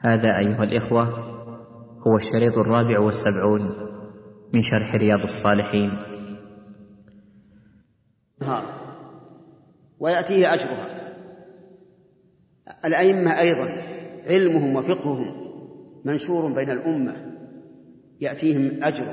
هذا أيها الإخوة هو الشريط 74 من شرح رياض الصالحين. ويأتيه أجرها. الأئمة أيضا علمهم وفقههم منشور بين الأمة، يأتيهم أجر.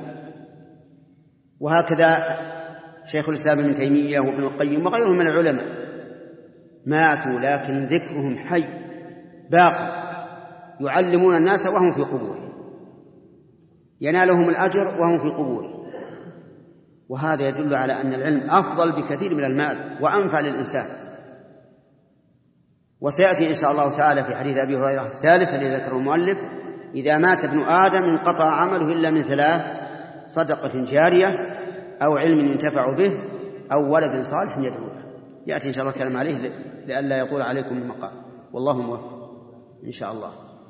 وهكذا شيخ الإسلام ابن تيمية وابن القيم وغيرهم من العلماء ماتوا لكن ذكرهم حي باقي، يعلمون الناس وهم في قبورهم، ينالهم الأجر وهم في قبورهم. وهذا يدل على أن العلم أفضل بكثير من المال وأنفع للإنسان. وسيأتي إن شاء الله تعالى في حديث أبي هريرة الثالث الذي ذكره المؤلف: إذا مات ابن آدم انقطع عمله إلا من ثلاث: صدقة جارية، أو علم ينتفع به، أو ولد صالح يدعو له. يأتي إن شاء الله كلام عليه لئلا يطول عليكم المقام، والله موفق إن شاء الله.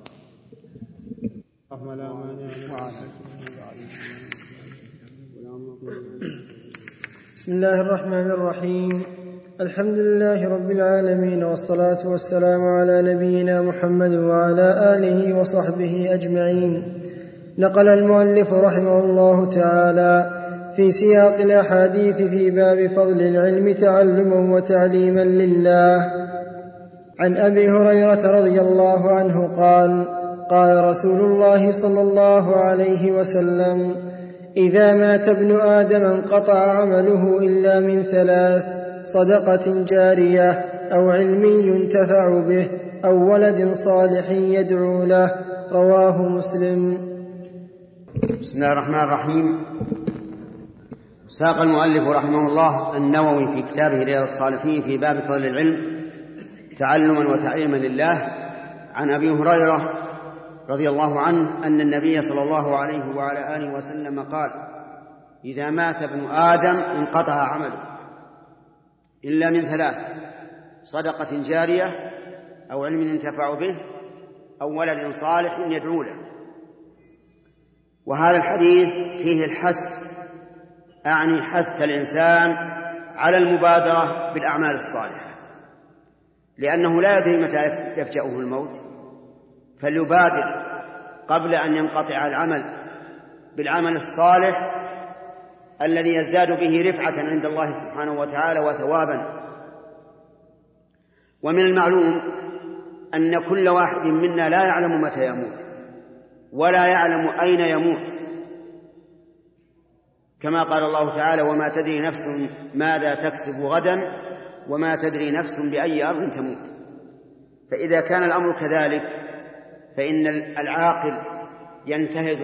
بسم الله الرحمن الرحيم. الحمد لله رب العالمين، والصلاة والسلام على نبينا محمد وعلى آله وصحبه أجمعين. نقل المؤلف رحمه الله تعالى في سياق الأحاديث في باب فضل العلم تعلما وتعليما لله عن أبي هريرة رضي الله عنه قال: قال رسول الله صلى الله عليه وسلم: إذا مات ابن آدم انقطع عمله إلا من ثلاث: صدقة جارية، أو علم ينتفع به، أو ولد صالح يدعو له. رواه مسلم. بسم الله الرحمن الرحيم. ساق المؤلف رحمه الله النووي في كتابه رياض الصالحين في باب فضل العلم تعلما وتعليما لله عن أبي هريرة رضي الله عنه أن النبي صلى الله عليه وعلى آله وسلم قال: إذا مات ابن آدم انقطع عمله إلا من ثلاث: صدقة جارية، أو علم ينتفع به، أو ولد صالح يدعو له. وهذا الحديث فيه الحث، أعني حث الإنسان على المبادرة بالأعمال الصالحة، لأنه لا يدري متى يفجأه الموت، فليبادر قبل أن ينقطع العمل بالعمل الصالح الذي يزداد به رفعة عند الله سبحانه وتعالى وثوابا. ومن المعلوم أن كل واحد منا لا يعلم متى يموت ولا يعلم أين يموت، كما قال الله تعالى: وما تدري نفس ماذا تكسب غدا وما تدري نفس بأي أرض تموت. فإذا كان الأمر كذلك فإن العاقل ينتهز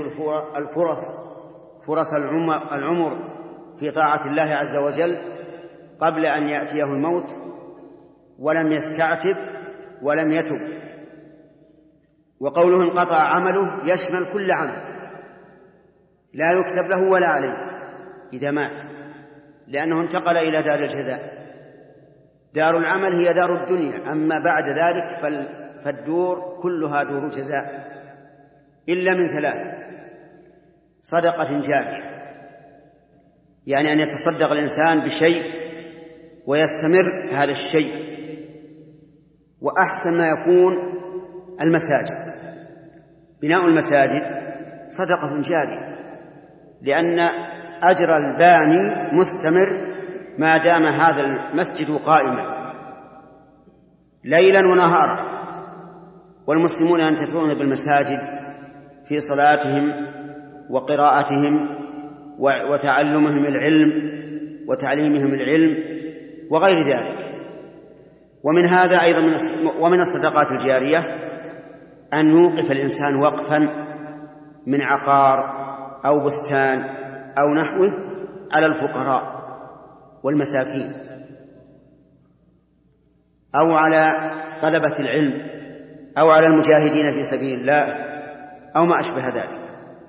فرص العمر في طاعة الله عز وجل قبل أن يأتيه الموت، ولم يستعتب ولم يتب. وقوله انقطع عمله يشمل كل عمل، لا يكتب له ولا عليه إذا مات، لأنه انتقل إلى دار الجزاء. دار العمل هي دار الدنيا، أما بعد ذلك فالدور كلها دور جزاء، إلا من ثلاث: صدقة جارية، يعني أن يتصدق الإنسان بشيء ويستمر هذا الشيء، وأحسن ما يكون المساجد. بناء المساجد صدقة جارية، لأن أجر الباني مستمر ما دام هذا المسجد قائما ليلا ونهارا. والمسلمون ينتفعون بالمساجد في صلاتهم وقراءتهم وتعلمهم العلم وتعليمهم العلم وغير ذلك. ومن هذا أيضا ومن الصدقات الجارية أن يوقف الإنسان وقفا من عقار أو بستان أو نحوه على الفقراء والمساكين، أو على طلبة العلم، أو على المجاهدين في سبيل الله، أو ما أشبه ذلك.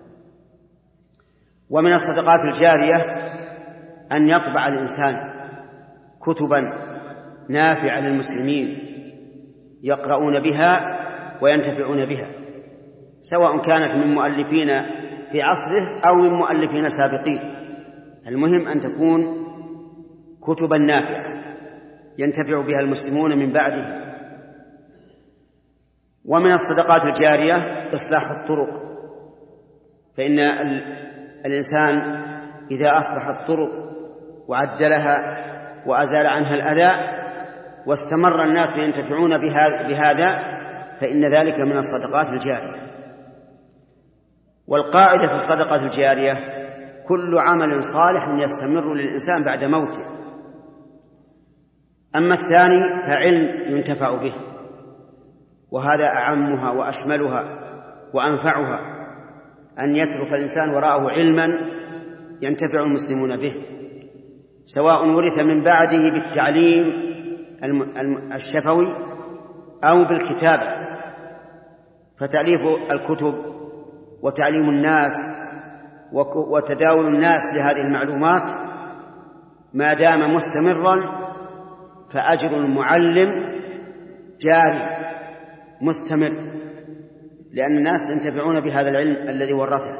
ومن الصدقات الجارية أن يطبع الإنسان كتبا نافعة للمسلمين يقرؤون بها وينتفعون بها، سواء كانت من مؤلفين في عصره أو من مؤلفين سابقين. المهم أن تكون كتبا نافعة ينتفع بها المسلمون من بعده. ومن الصدقات الجارية إصلاح الطرق، فإن الإنسان إذا أصلح الطرق وعدلها وأزال عنها الأذى واستمر الناس ينتفعون بهذا فإن ذلك من الصدقات الجارية. والقاعدة في الصدقة الجارية كل عمل صالح يستمر للإنسان بعد موته. أما الثاني فعلم ينتفع به، وهذا أعمها وأشملها وأنفعها، أن يترك الإنسان وراءه علما ينتفع المسلمون به، سواء ورث من بعده بالتعليم الشفوي أو بالكتابة، فتأليف الكتب وتعليم الناس وتداول الناس لهذه المعلومات ما دام مستمرا فأجر المعلم جاري مستمر، لأن الناس ينتفعون بهذا العلم الذي ورثه.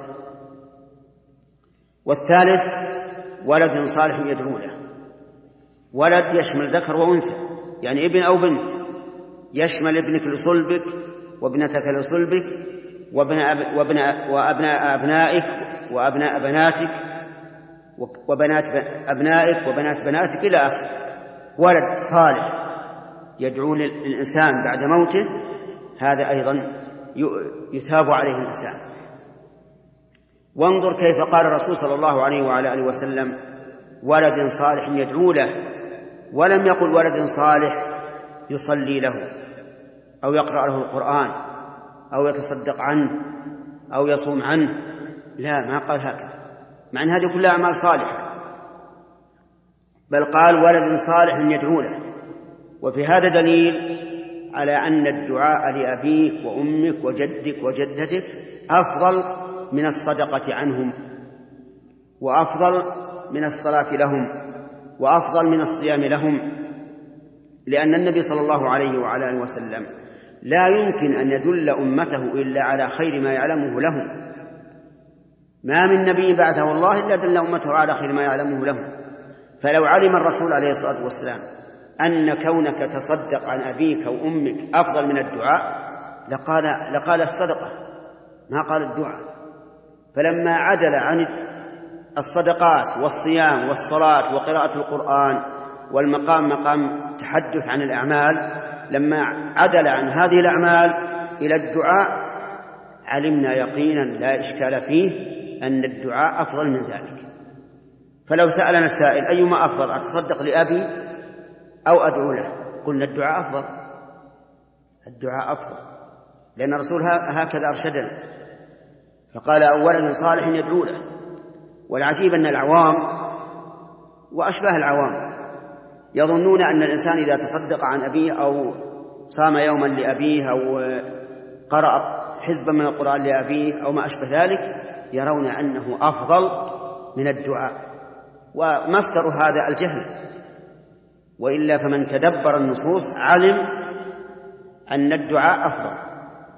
والثالث ولد صالح يدعو له. ولد يشمل ذكر وأنثى، يعني ابن أو بنت، يشمل ابنك لصلبك وابنتك لصلبك وأبناء أبنائك وأبناء بناتك وبنات أبنائك وبنات بناتك إلى آخره. ولد صالح يدعو للإنسان بعد موته، هذا أيضا يثاب عليه الإنسان. وانظر كيف قال الرسول صلى الله عليه وعلى آله وسلم ولد صالح يدعو له، ولم يقل ولد صالح يصلي له أو يقرأ له القرآن أو يتصدق عنه أو يصوم عنه، لا، ما قال هكذا، مع أن هذه كلها أعمال صالحة، بل قال ولد صالح يدعو له. وفي هذا دليل على أن الدعاء لأبيك وأمك وجدك وجدتك أفضل من الصدقة عنهم، وأفضل من الصلاة لهم، وأفضل من الصيام لهم، لأن النبي صلى الله عليه وعلى آله وسلم لا يمكن أن يدل أمته إلا على خير ما يعلمه لهم. ما من نبي بعثه الله إلا دل أمته على خير ما يعلمه لهم. فلو علم الرسول عليه الصلاة والسلام أن كونك تصدق عن أبيك أو أمك أفضل من الدعاء لقال الصدقة، ما قال الدعاء. فلما عدل عن الصدقات والصيام والصلاة وقراءة القرآن والمقام مقام تحدث عن الأعمال، لما عدل عن هذه الأعمال إلى الدعاء علمنا يقينا لا إشكال فيه أن الدعاء أفضل من ذلك. فلو سألنا السائل أيما أفضل، أتصدق لأبي أو أدعو له، قلنا الدعاء أفضل. الدعاء أفضل لأن الرسول هكذا أرشدنا، فقال أولا صالح يدعو له. والعجيب أن العوام وأشباه العوام يظنون أن الإنسان إذا تصدق عن أبيه أو صام يوما لأبيه أو قرأ حزبا من القرآن لأبيه أو ما أشبه ذلك يرون أنه أفضل من الدعاء، ومصدر هذا الجهل. وإلا فمن تدبر النصوص علم أن الدعاء أفضل.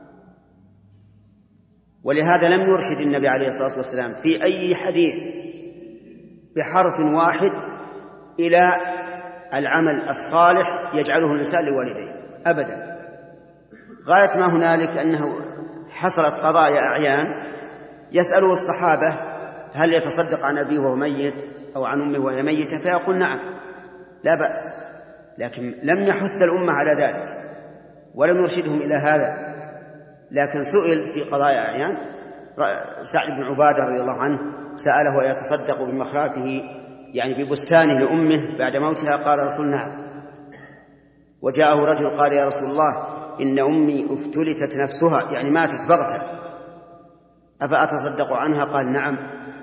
ولهذا لم يرشد النبي عليه الصلاة والسلام في أي حديث بحرف واحد إلى العمل الصالح يجعله الإنسان لوالديه أبدا. غاية ما هنالك أنه حصلت قضايا أعيان يسأله الصحابة هل يتصدق عن أبيه وهو ميت أو عن أمه وهي ميتة، فيقول نعم لا بأس، لكن لم يحث الأمة على ذلك ولم يرشدهم إلى هذا. لكن سئل في قضايا أعيان، سعد بن عبادة رضي الله عنه سأله يتصدق بمخراته يعني ببستانه لأمه بعد موتها، قال رسول نعم. وجاءه رجل قال يا رسول الله إن أمي افتلتت نفسها، يعني ماتت بغتة، أفأتصدق عنها؟ قال نعم.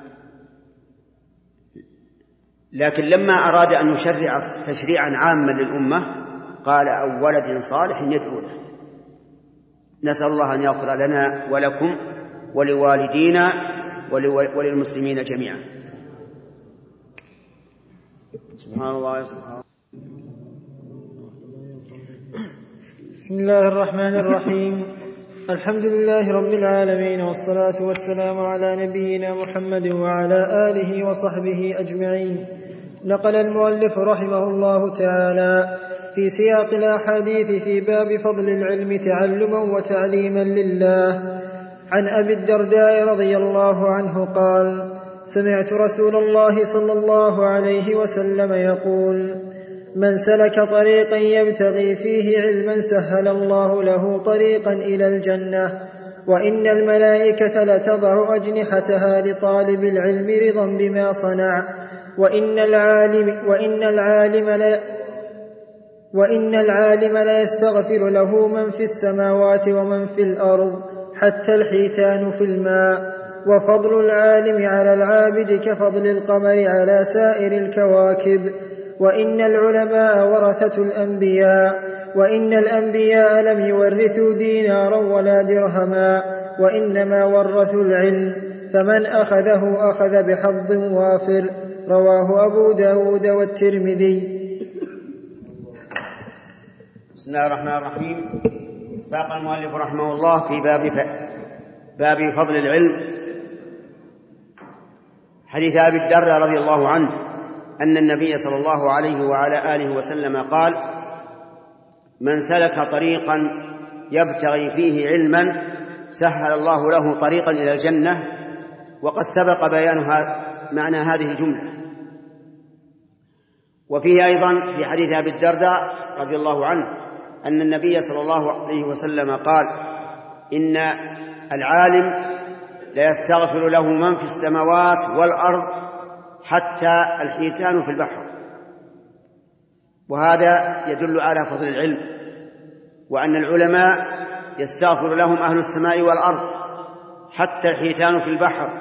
لكن لما أراد أن يشرع تشريعا عاما للأمة قال أو ولد صالح يدعو له. نسأل الله أن يغفر لنا ولكم ولوالدينا وللمسلمين جميعا. سبحان الله. بسم الله الرحمن الرحيم. الحمد لله رب العالمين، والصلاة والسلام على نبينا محمد وعلى آله وصحبه أجمعين. نقل المؤلف رحمه الله تعالى في سياق الأحاديث في باب فضل العلم تعلما وتعليما لله عن أبي الدرداء رضي الله عنه قال: سمعت رسول الله صلى الله عليه وسلم يقول: من سلك طريقا يبتغي فيه علما سهل الله له طريقا إلى الجنة، وإن الملائكة لتضع أجنحتها لطالب العلم رضا بما صنع، وإن العالم ليستغفر له من في السماوات ومن في الأرض حتى الحيتان في الماء، وفضل العالم على العابد كفضل القمر على سائر الكواكب، وإن العلماء ورثة الأنبياء، وإن الأنبياء لم يورثوا دينارا ولا درهما، وإنما ورثوا العلم، فمن أخذه أخذ بحظ وافر. رواه أبو داود والترمذي. بسم الله الرحمن الرحيم. ساق المؤلف رحمه الله في باب فضل العلم حديث أبي الدرداء رضي الله عنه أن النبي صلى الله عليه وعلى آله وسلم قال: من سلك طريقا يبتغي فيه علما سهل الله له طريقا إلى الجنة. وقد سبق بيان معنى هذه الجملة. وفيه أيضا في حديث أبي الدرداء رضي الله عنه أن النبي صلى الله عليه وسلم قال: إن العالم ليستغفر له من في السماوات والأرض حتى الحيتان في البحر. وهذا يدل على فضل العلم، وأن العلماء يستغفر لهم أهل السماء والأرض حتى الحيتان في البحر،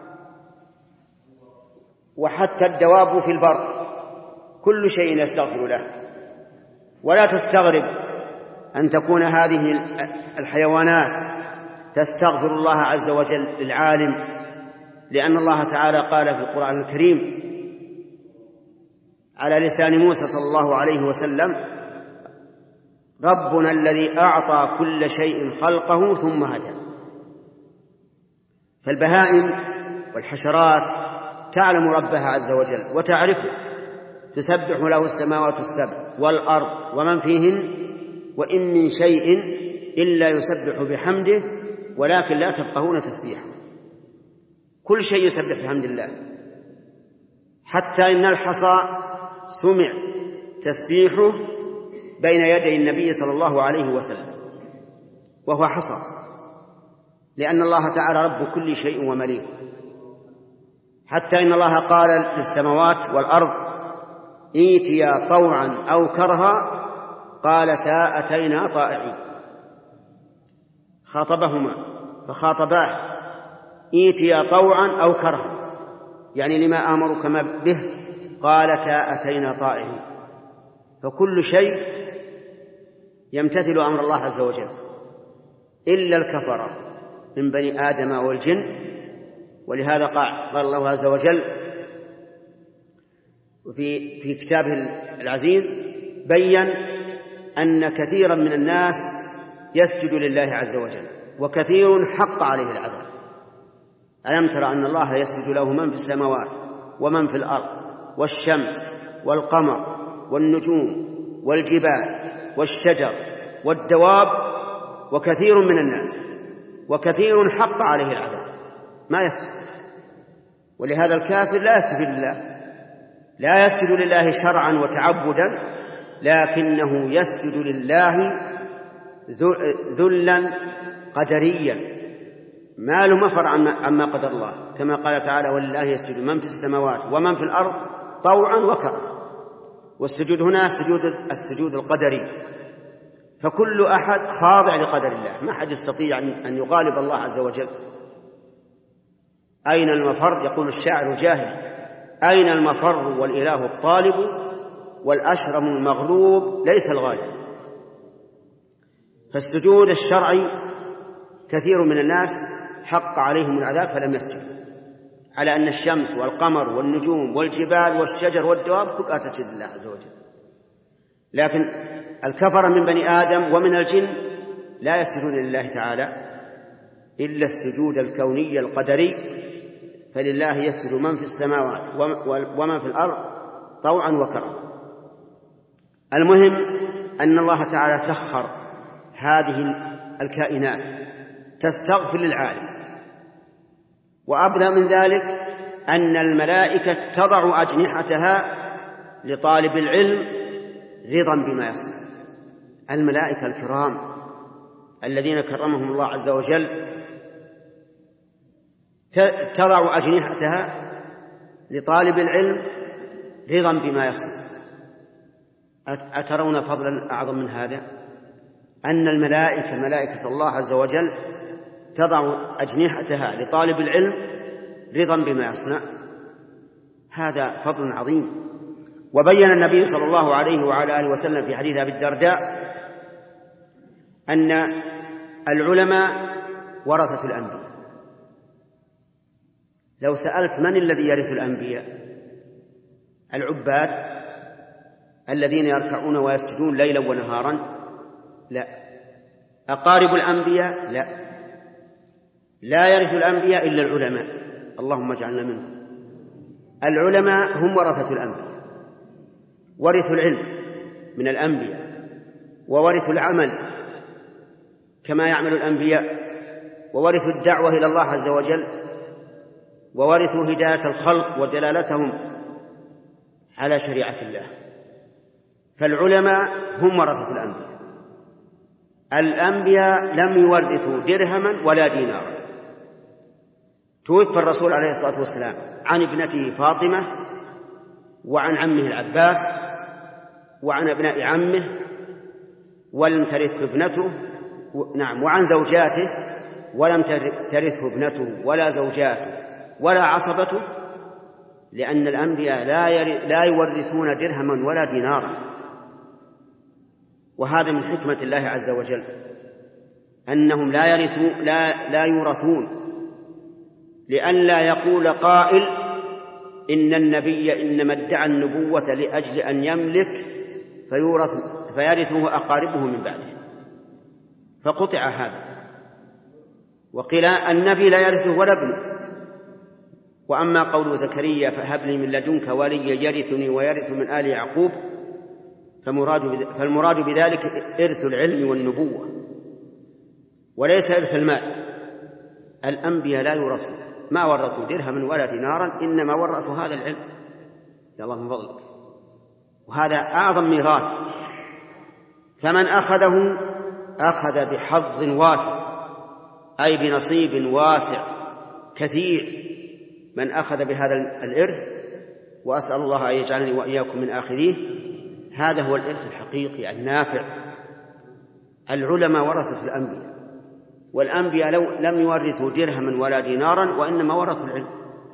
وحتى الدواب في البر، كل شيء يستغفر له. ولا تستغرب أن تكون هذه الحيوانات تستغفر الله عز وجل للعالم، لأن الله تعالى قال في القرآن الكريم على لسان موسى صلى الله عليه وسلم: ربنا الذي أعطى كل شيء خلقه ثم هدى. فالبهائم والحشرات تعلم ربها عز وجل وتعرفه، تسبح له السماوات السبع والأرض ومن فيهن، وإن من شيء إلا يسبح بحمده ولكن لا تفقهون تسبيحه. كل شيء يسبح بحمد الله، حتى إن الحصى سمع تسبيحه بين يدي النبي صلى الله عليه وسلم، وهو حصى، لأن الله تعالى رب كل شيء ومليك. حتى إن الله قال للسماوات والأرض: ائتيا طوعا أو كرها قالتا أتينا طائعين. خاطبهما فخاطباه: ائتيا طوعا أو كرها، يعني لما آمركما به، قالتا أتينا طائعين. فكل شيء يمتثل أمر الله عز وجل إلا الكفرة من بني آدم والجن. ولهذا قال الله عز وجل في كتابه العزيز بيّن أن كثيرا من الناس يسجد لله عز وجل، وكثير حق عليه العذاب. ألم تر أن الله يسجد له من في السماوات ومن في الأرض، والشمس والقمر والنجوم والجبال والشجر والدواب، وكثير من الناس، وكثير حق عليه العذاب ما يسجد. ولهذا الكافر لا يسجد لله، لا يسجد لله شرعا وتعبدا، لكنه يسجد لله ذلا قدريا، ما له مفر عما قدر الله، كما قال تعالى: ولله يسجد من في السماوات ومن في الأرض طوعا وكرها. والسجود هنا السجود القدري، فكل أحد خاضع لقدر الله، ما أحد يستطيع أن يغالب الله عز وجل. أين المفر؟ يقول الشاعر جاهل: أين المفر والإله الطالب، والأشرم المغلوب ليس الغالب. فالسجود الشرعي كثير من الناس حق عليهم العذاب فلم يسجدوا، على أن الشمس والقمر والنجوم والجبال والشجر والدواب كلها تسجد لله عز وجل. لكن الكفر من بني آدم ومن الجن لا يسجدون لله تعالى إلا السجود الكوني القدري، فلله يسجد من في السماوات ومن في الأرض طوعا وكرها. المهم أن الله تعالى سخر هذه الكائنات تستغفر للعالم. وأبلغ من ذلك أن الملائكة تضع أجنحتها لطالب العلم رضا بما يصنع. الملائكة الكرام الذين كرمهم الله عز وجل تضع أجنحتها لطالب العلم رضا بما يصنع. أترون فضلا أعظم من هذا؟ أن الملائكة ملائكة الله عز وجل تضع أجنحتها لطالب العلم رضا بما يصنع. هذا فضل عظيم. وبين النبي صلى الله عليه وعلى آله وسلم في حديث أبي الدرداء أن العلماء ورثة الأنبياء. لو سألت من الذي يرث الأنبياء؟ العباد الذين يركعون ويسجدون ليلا ونهارا؟ لا. أقارب الأنبياء؟ لا يرث الأنبياء إلا العلماء، اللهم اجعلنا منهم. العلماء هم ورثة الأنبياء، ورثوا العلم من الأنبياء، وورثوا العمل كما يعمل الأنبياء، وورثوا الدعوة إلى الله عز وجل، وورثوا هداية الخلق ودلالتهم على شريعة الله. فالعلماء هم ورثة الأنبياء. الأنبياء لم يورثوا درهما ولا دينارا. توفى الرسول عليه الصلاة والسلام عن ابنته فاطمة وعن عمه العباس وعن أبناء عمه، ولم ترثه ابنته، وعن زوجاته، ولم ترثه ابنته ولا زوجاته ولا عصبته، لأن الأنبياء لا يورثون درهما ولا دينارا. وهذا من حكمة الله عز وجل أنهم لا يورثون، لئلا يقول قائل إن النبي إنما ادعى النبوة لأجل أن يملك فيرثه أقاربه من بعده، فقطع هذا. وقيل النبي لا يرثه ولا ابنه. وأما قول زكريا فهب لي من لدنك وليا يرثني ويرث من آل يعقوب، فالمراد بذلك إرث العلم والنبوة وليس إرث المال. الأنبياء لا يورثون، ما ورثوا درهما ولا دينارا، إنما ورثوا هذا العلم. يا الله من فضلك. وهذا أعظم ميراث، فمن أخذه أخذ بحظ وافر، أي بنصيب واسع كثير من أخذ بهذا الإرث، وأسأل الله أن يجعلني وإياكم من آخذيه. هذا هو الإرث الحقيقي النافع. العلماء ورثة الأنبياء، والأنبياء لم يورثوا درهما ولا دينارا، وإنما ورثوا العلم.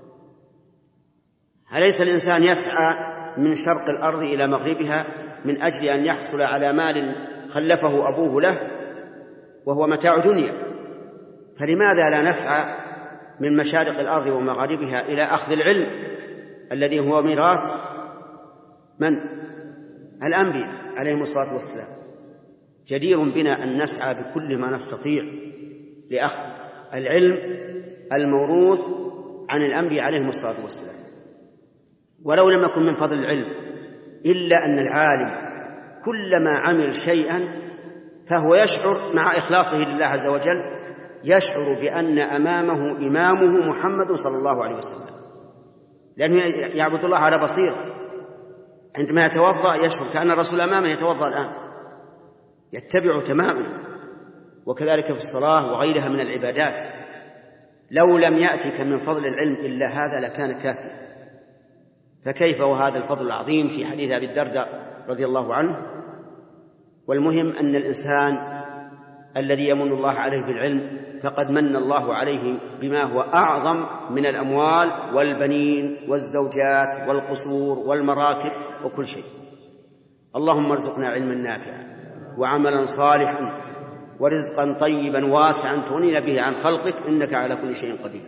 أليس الإنسان يسعى من شرق الأرض إلى مغربها من أجل أن يحصل على مال خلفه أبوه له وهو متاع دنيا؟ فلماذا لا نسعى من مشارق الأرض ومغاربها إلى أخذ العلم الذي هو ميراث من؟ الأنبياء عليهم الصلاة والسلام. جدير بنا أن نسعى بكل ما نستطيع لأخذ العلم الموروث عن الأنبياء عليهم الصلاة والسلام. ولو لم يكن من فضل العلم إلا أن العالم كلما عمل شيئا فهو يشعر مع إخلاصه لله عز وجل، يشعر بأن أمامه إمامه محمد صلى الله عليه وسلم، لأنه يعبد الله على بصيرة. عندما يتوضأ يشعر كأن الرسول أمامه يتوضأ الآن، يتبع تماما. وكذلك في الصلاة وغيرها من العبادات. لو لم يأتك من فضل العلم إلا هذا لكان كافيا، فكيف وهذا الفضل العظيم في حديث أبي الدرداء رضي الله عنه. والمهم أن الإنسان الذي يمن الله عليه بالعلم فقد من الله عليه بما هو أعظم من الأموال والبنين والزوجات والقصور والمراكب وكل شيء. اللهم ارزقنا علما نافعا وعملا صالحا ورزقا طيبا واسعا تغنينا به عن خلقك، إنك على كل شيء قدير.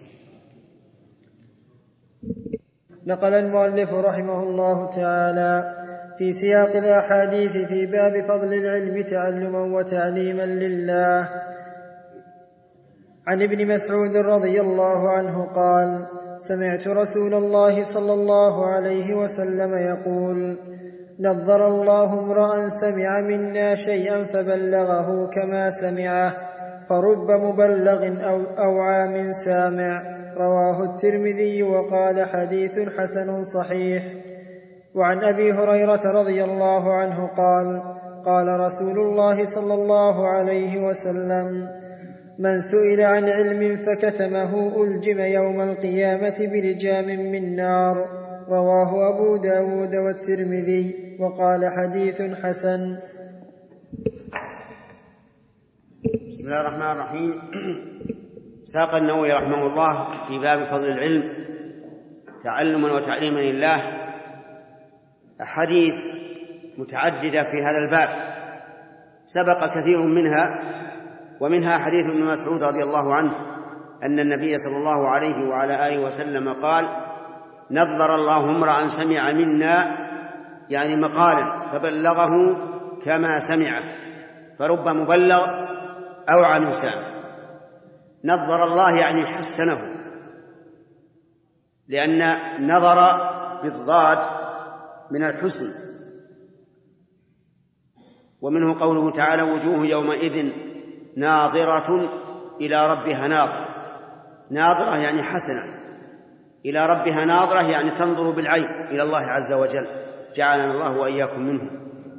نقل المؤلف رحمه الله تعالى في سياق الأحاديث في باب فضل العلم تعلما وتعليما لله عن ابن مسعود رضي الله عنه قال: سمعت رسول الله صلى الله عليه وسلم يقول: نضر الله امرأ سمع منا شيئا فبلغه كما سمعه، فرب مبلغ أوعى من سامع. رواه الترمذي وقال: حديث حسن صحيح. وعن أبي هريرة رضي الله عنه قال: قال رسول الله صلى الله عليه وسلم: من سئل عن علم فكتمه ألجم يوم القيامة بلجام من نار. رواه أبو داود والترمذي وقال: حديث حسن. بسم الله الرحمن الرحيم. ساق النووي رحمه الله في باب فضل العلم تعلما وتعليما لله أحاديث متعددة في هذا الباب، سبق كثير ومنها حديث ابن مسعود رضي الله عنه أن النبي صلى الله عليه وعلى آله وسلم قال: نضر الله امرأ سمع منا، يعني مقالا، فبلغه كما سمعه، فرب مبلغ أوعى من سامع. نضر الله يعني حسنه، لأن نظر بالضاد من الحسن، ومنه قوله تعالى: وجوه يومئذ ناظرة إلى ربها ناظرة يعني حسنة، إلى ربها ناظرة يعني تنظر بالعين إلى الله عز وجل، جعلنا الله وإياكم منه.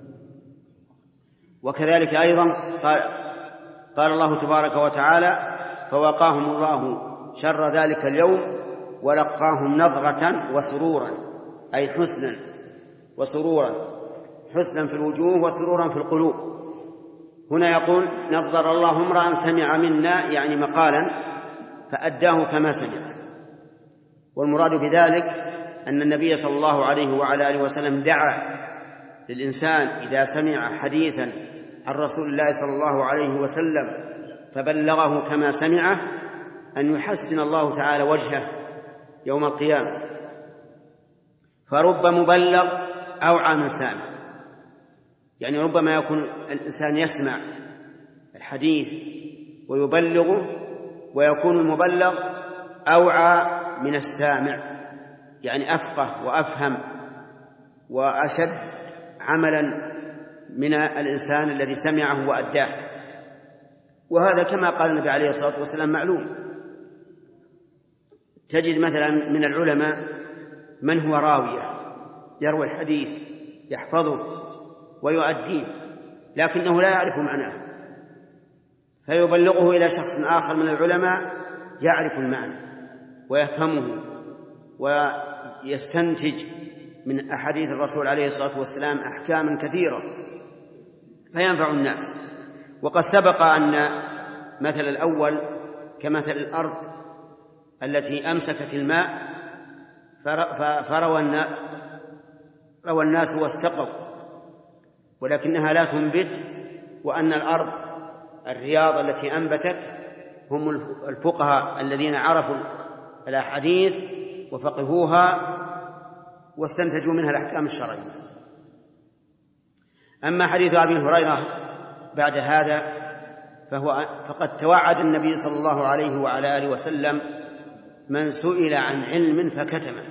وكذلك أيضا قال الله تبارك وتعالى: فوقاهم الله شر ذلك اليوم ولقاهم نظرة وسرورا، أي حسنا وسرورا، حسنا في الوجوه وسرورا في القلوب. هنا يقول: نضر الله امرأ سمع منا، يعني مقالا فأداه كما سمع. والمراد بذلك أن النبي صلى الله عليه وعلى آله وسلم دعا للإنسان إذا سمع حديثا عن رسول الله صلى الله عليه وسلم فبلغه كما سمعه أن يحسن الله تعالى وجهه يوم القيامة. فرب مبلغ أوعى من سامع، يعني ربما يكون الإنسان يسمع الحديث ويبلغه، ويكون المبلغ أوعى من السامع، يعني أفقه وأفهم وأشد عملا من الإنسان الذي سمعه وأداه. وهذا كما قال النبي عليه الصلاة والسلام معلوم. تجد مثلا من العلماء من هو راوية يروي الحديث يحفظه ويؤديه، لكنه لا يعرف معناه، فيبلغه إلى شخص آخر من العلماء يعرف المعنى ويفهمه ويستنتج من أحاديث الرسول عليه الصلاة والسلام أحكاما كثيرة فينفع الناس. وقد سبق أن مثل الأول كمثل الأرض التي أمسكت الماء فروى الناس واستقوا، ولكنها لا تنبت، وأن الأرض الرياض التي أنبتت هم الفقهاء الذين عرفوا الأحاديث وفقهوها واستنتجوا منها الأحكام الشرعية. أما حديث أبي هريرة بعد هذا فقد توعد النبي صلى الله عليه وعلى آله وسلم من سئل عن علم فكتمه،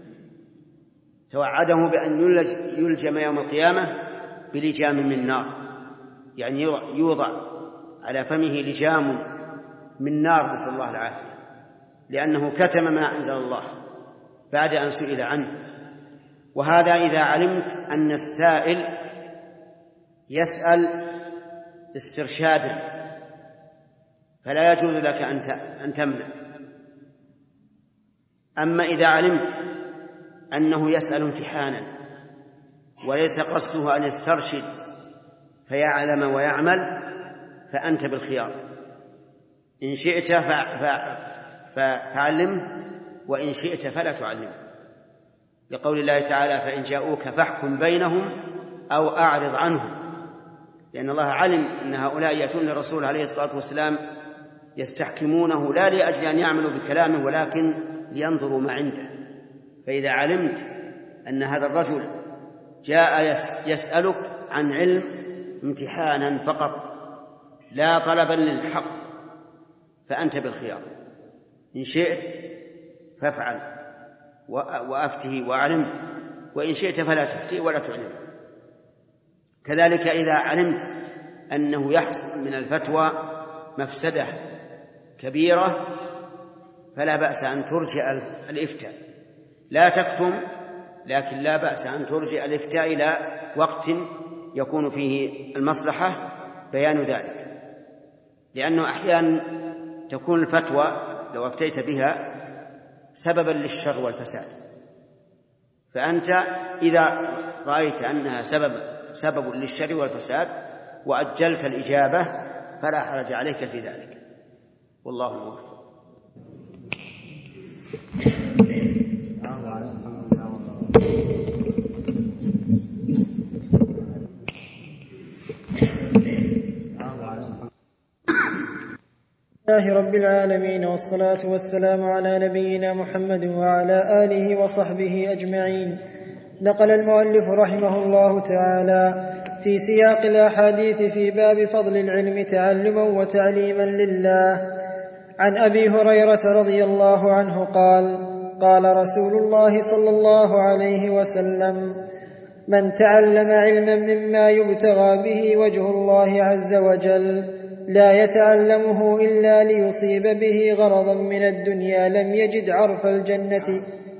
توعده بأن يلجم يوم القيامة بلجام من نار، يعني يوضع على فمه لجام من نار، نسأل الله العافية، لأنه كتم ما أنزل الله بعد أن سئل عنه. وهذا إذا علمت أن السائل يسأل استرشادا، فلا يجوز لك أن تمنع. أما إذا علمت أنه يسأل امتحانا وليس قصده أن يسترشد فيعلم ويعمل فأنت بالخيار، إن شئت فعلمه، وإن شئت فلا تعلمه، لقول الله تعالى: فإن جاءوك فاحكم بينهم أو أعرض عنهم، لأن الله علم أن هؤلاء يأتون للرسول عليه الصلاة والسلام يستحكمونه لا لأجل أن يعملوا بكلامه ولكن لينظروا ما عنده. فإذا علمت أن هذا الرجل جاء يسألك عن علم امتحانا فقط لا طلبا للحق فأنت بالخيار، إن شئت فافعل وأفته وأعلم، وإن شئت فلا تفتي ولا تعلم. كذلك إذا علمت أنه يحصل من الفتوى مفسدة كبيرة فلا بأس أن ترجع الإفتاء، لا تكتم، لكن لا بأس أن ترجع الإفتاء إلى وقت يكون فيه المصلحة بيان ذلك، لأنه أحيانا تكون الفتوى لو أفتيت بها سببا للشر والفساد، فأنت إذا رأيت أنها سبب للشر والفساد وأجلت الإجابة فلا حرج عليك في ذلك، والله الموفق. الله رب العالمين، والصلاة والسلام على نبينا محمد وعلى آله وصحبه أجمعين. نقل المؤلف رحمه الله تعالى في سياق الأحاديث في باب فضل العلم تعلما وتعليما لله عن أبي هريرة رضي الله عنه قال: قال رسول الله صلى الله عليه وسلم: من تعلم علما مما يبتغى به وجه الله عز وجل لا يتعلمه إلا ليصيب به غرضا من الدنيا لم يجد عرف الجنة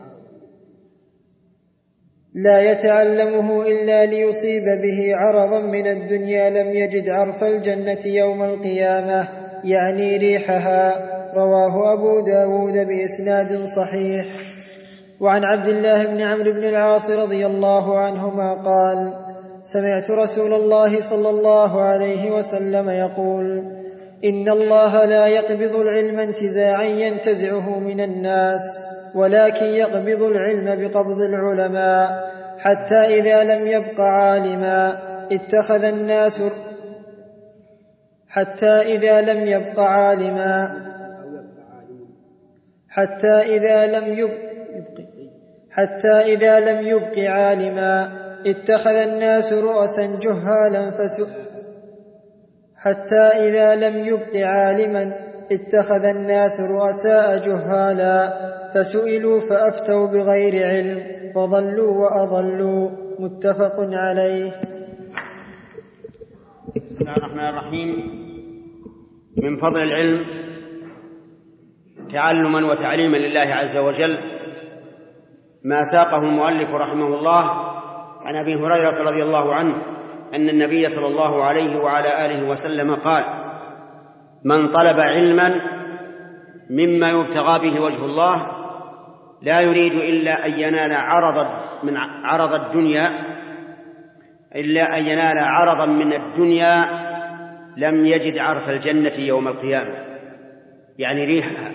عرف الجنة يوم القيامة، يعني ريحها. رواه أبو داود بإسناد صحيح. وعن عبد الله بن عمرو بن العاص رضي الله عنهما قال: سمعت رسول الله صلى الله عليه وسلم يقول: إن الله لا يقبض العلم انتزاعا ينتزعه من الناس، ولكن يقبض العلم بقبض العلماء، حتى إذا لم يبق عالما اتخذ الناس رؤسا جهالا اتخذ الناس رؤساء جهالا فسئلوا فأفتوا بغير علم فضلوا وأضلوا. متفق عليه. بسم الله الرحمن الرحيم. من فضل العلم تعلما وتعليما لله عز وجل ما ساقه المؤلف رحمه الله عن أبي هريرة رضي الله عنه أن النبي صلى الله عليه وعلى آله وسلم قال: من طلب علما مما يبتغى به وجه الله لا يريد إلا أن ينال عرضا من الدنيا لم يجد عرف الجنة يوم القيامة، يعني ريحها.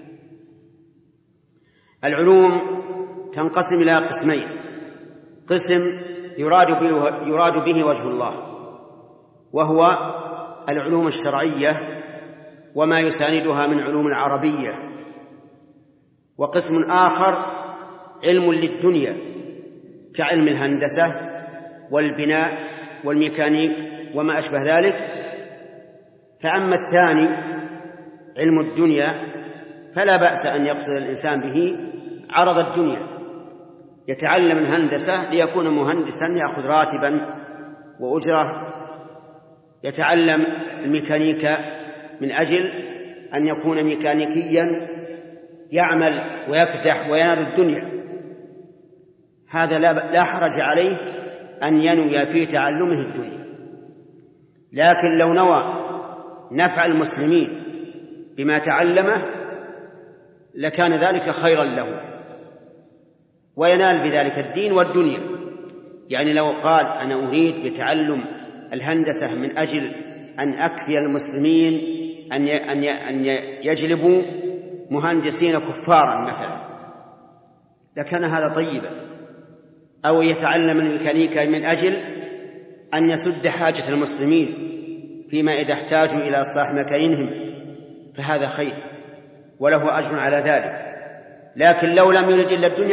العلوم تنقسم إلى قسمين: قسم يراد به وجه الله وهو العلوم الشرعية وما يساندها من علوم العربية، وقسم آخر علم للدنيا كعلم الهندسة والبناء والميكانيك وما أشبه ذلك. فأما الثاني علم الدنيا فلا بأس أن يقصد الإنسان به عرض الدنيا، يتعلم الهندسة ليكون مهندسا يأخذ راتبا وأجرة، يتعلم الميكانيكا من أجل أن يكون ميكانيكيا يعمل ويكدح وينال الدنيا. هذا لا حرج عليه أن ينوي في تعلمه الدنيا، لكن لو نوى نفع المسلمين بما تعلمه لكان ذلك خيرا له وينال بذلك الدين والدنيا. يعني لو قال: أنا أريد بتعلم الهندسة من أجل أن أكفي المسلمين أن يجلبوا مهندسين كفارا مثلا، لكان هذا طيبا. أو يتعلم الميكانيكا من أجل أن يسد حاجة المسلمين فيما إذا احتاجوا إلى إصلاح مكاينهم، فهذا خير وله أجر على ذلك. لكن لو لم يرد إلا الدنيا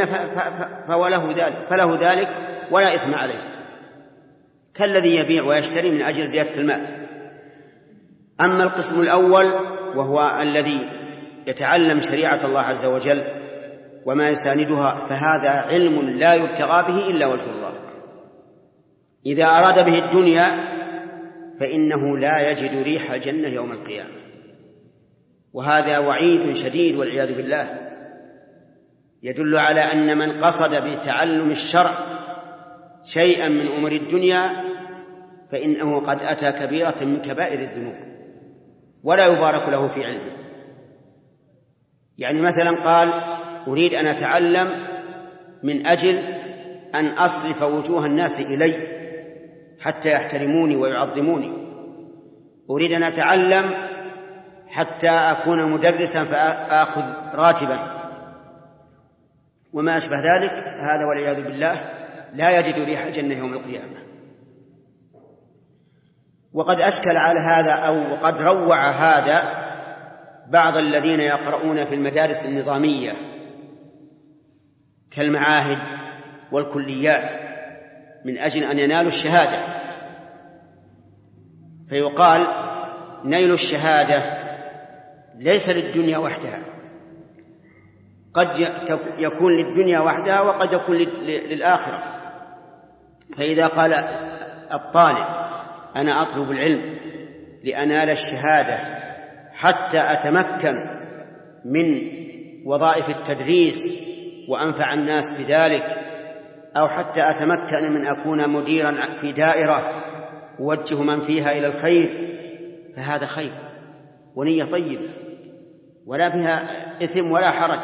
فله ذلك ولا إثم عليه، كالذي يبيع ويشتري من أجل زيادة المال. أما القسم الأول وهو الذي يتعلم شريعة الله عز وجل وما يساندها، فهذا علم لا يبتغى به إلا وجه الله. إذا أراد به الدنيا فإنه لا يجد ريح الجنة يوم القيامة، وهذا وعيد شديد والعياذ بالله، يدل على أن من قصد بتعلم الشرع شيئا من أمور الدنيا فإنه قد أتى كبيرة من كبائر الذنوب ولا يبارك له في علمه. يعني مثلا قال أريد أن أتعلم من أجل أن أصرف وجوه الناس إلي حتى يحترموني ويعظموني، أريد أن أتعلم حتى أكون مدرسا فأخذ راتبا وما أشبه ذلك، هذا والعياذ بالله لا يجد ريح الجنة يوم القيامة. وقد أشكل على هذا أو قد روع هذا بعض الذين يقرؤون في المدارس النظامية كالمعاهد والكليات من أجل أن ينالوا الشهادة، فيقال نيل الشهادة ليس للدنيا وحدها، قد يكون للدنيا وحدها وقد يكون للآخرة. فإذا قال الطالب أنا أطلب العلم لأنال الشهادة حتى أتمكن من وظائف التدريس وأنفع الناس بذلك، أو حتى أتمكن من أكون مديرا في دائرة أوجه من فيها إلى الخير، فهذا خير ونية طيبة ولا فيها إثم ولا حرج.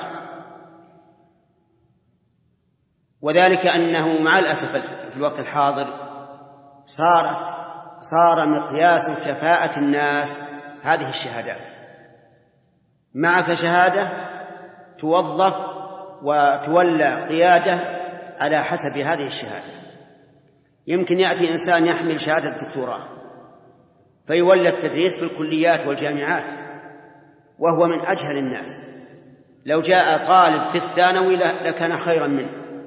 وذلك أنه مع الأسف في الوقت الحاضر صار مقياس كفاءة الناس هذه الشهادات. معك شهادة توظف وتولى قيادة على حسب هذه الشهادة. يمكن يأتي إنسان يحمل شهادة الدكتوراه فيولى التدريس في الكليات والجامعات وهو من أجهل الناس، لو جاء طالب في الثانوي لكان خيرا منه.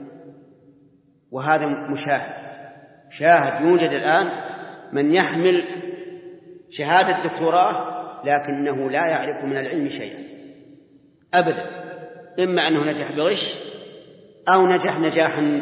وهذا شاهد يوجد الآن من يحمل شهادة دكتوراه لكنه لا يعرف من العلم شيئا أبدا، إما أنه نجح بغش أو نجح نجاحا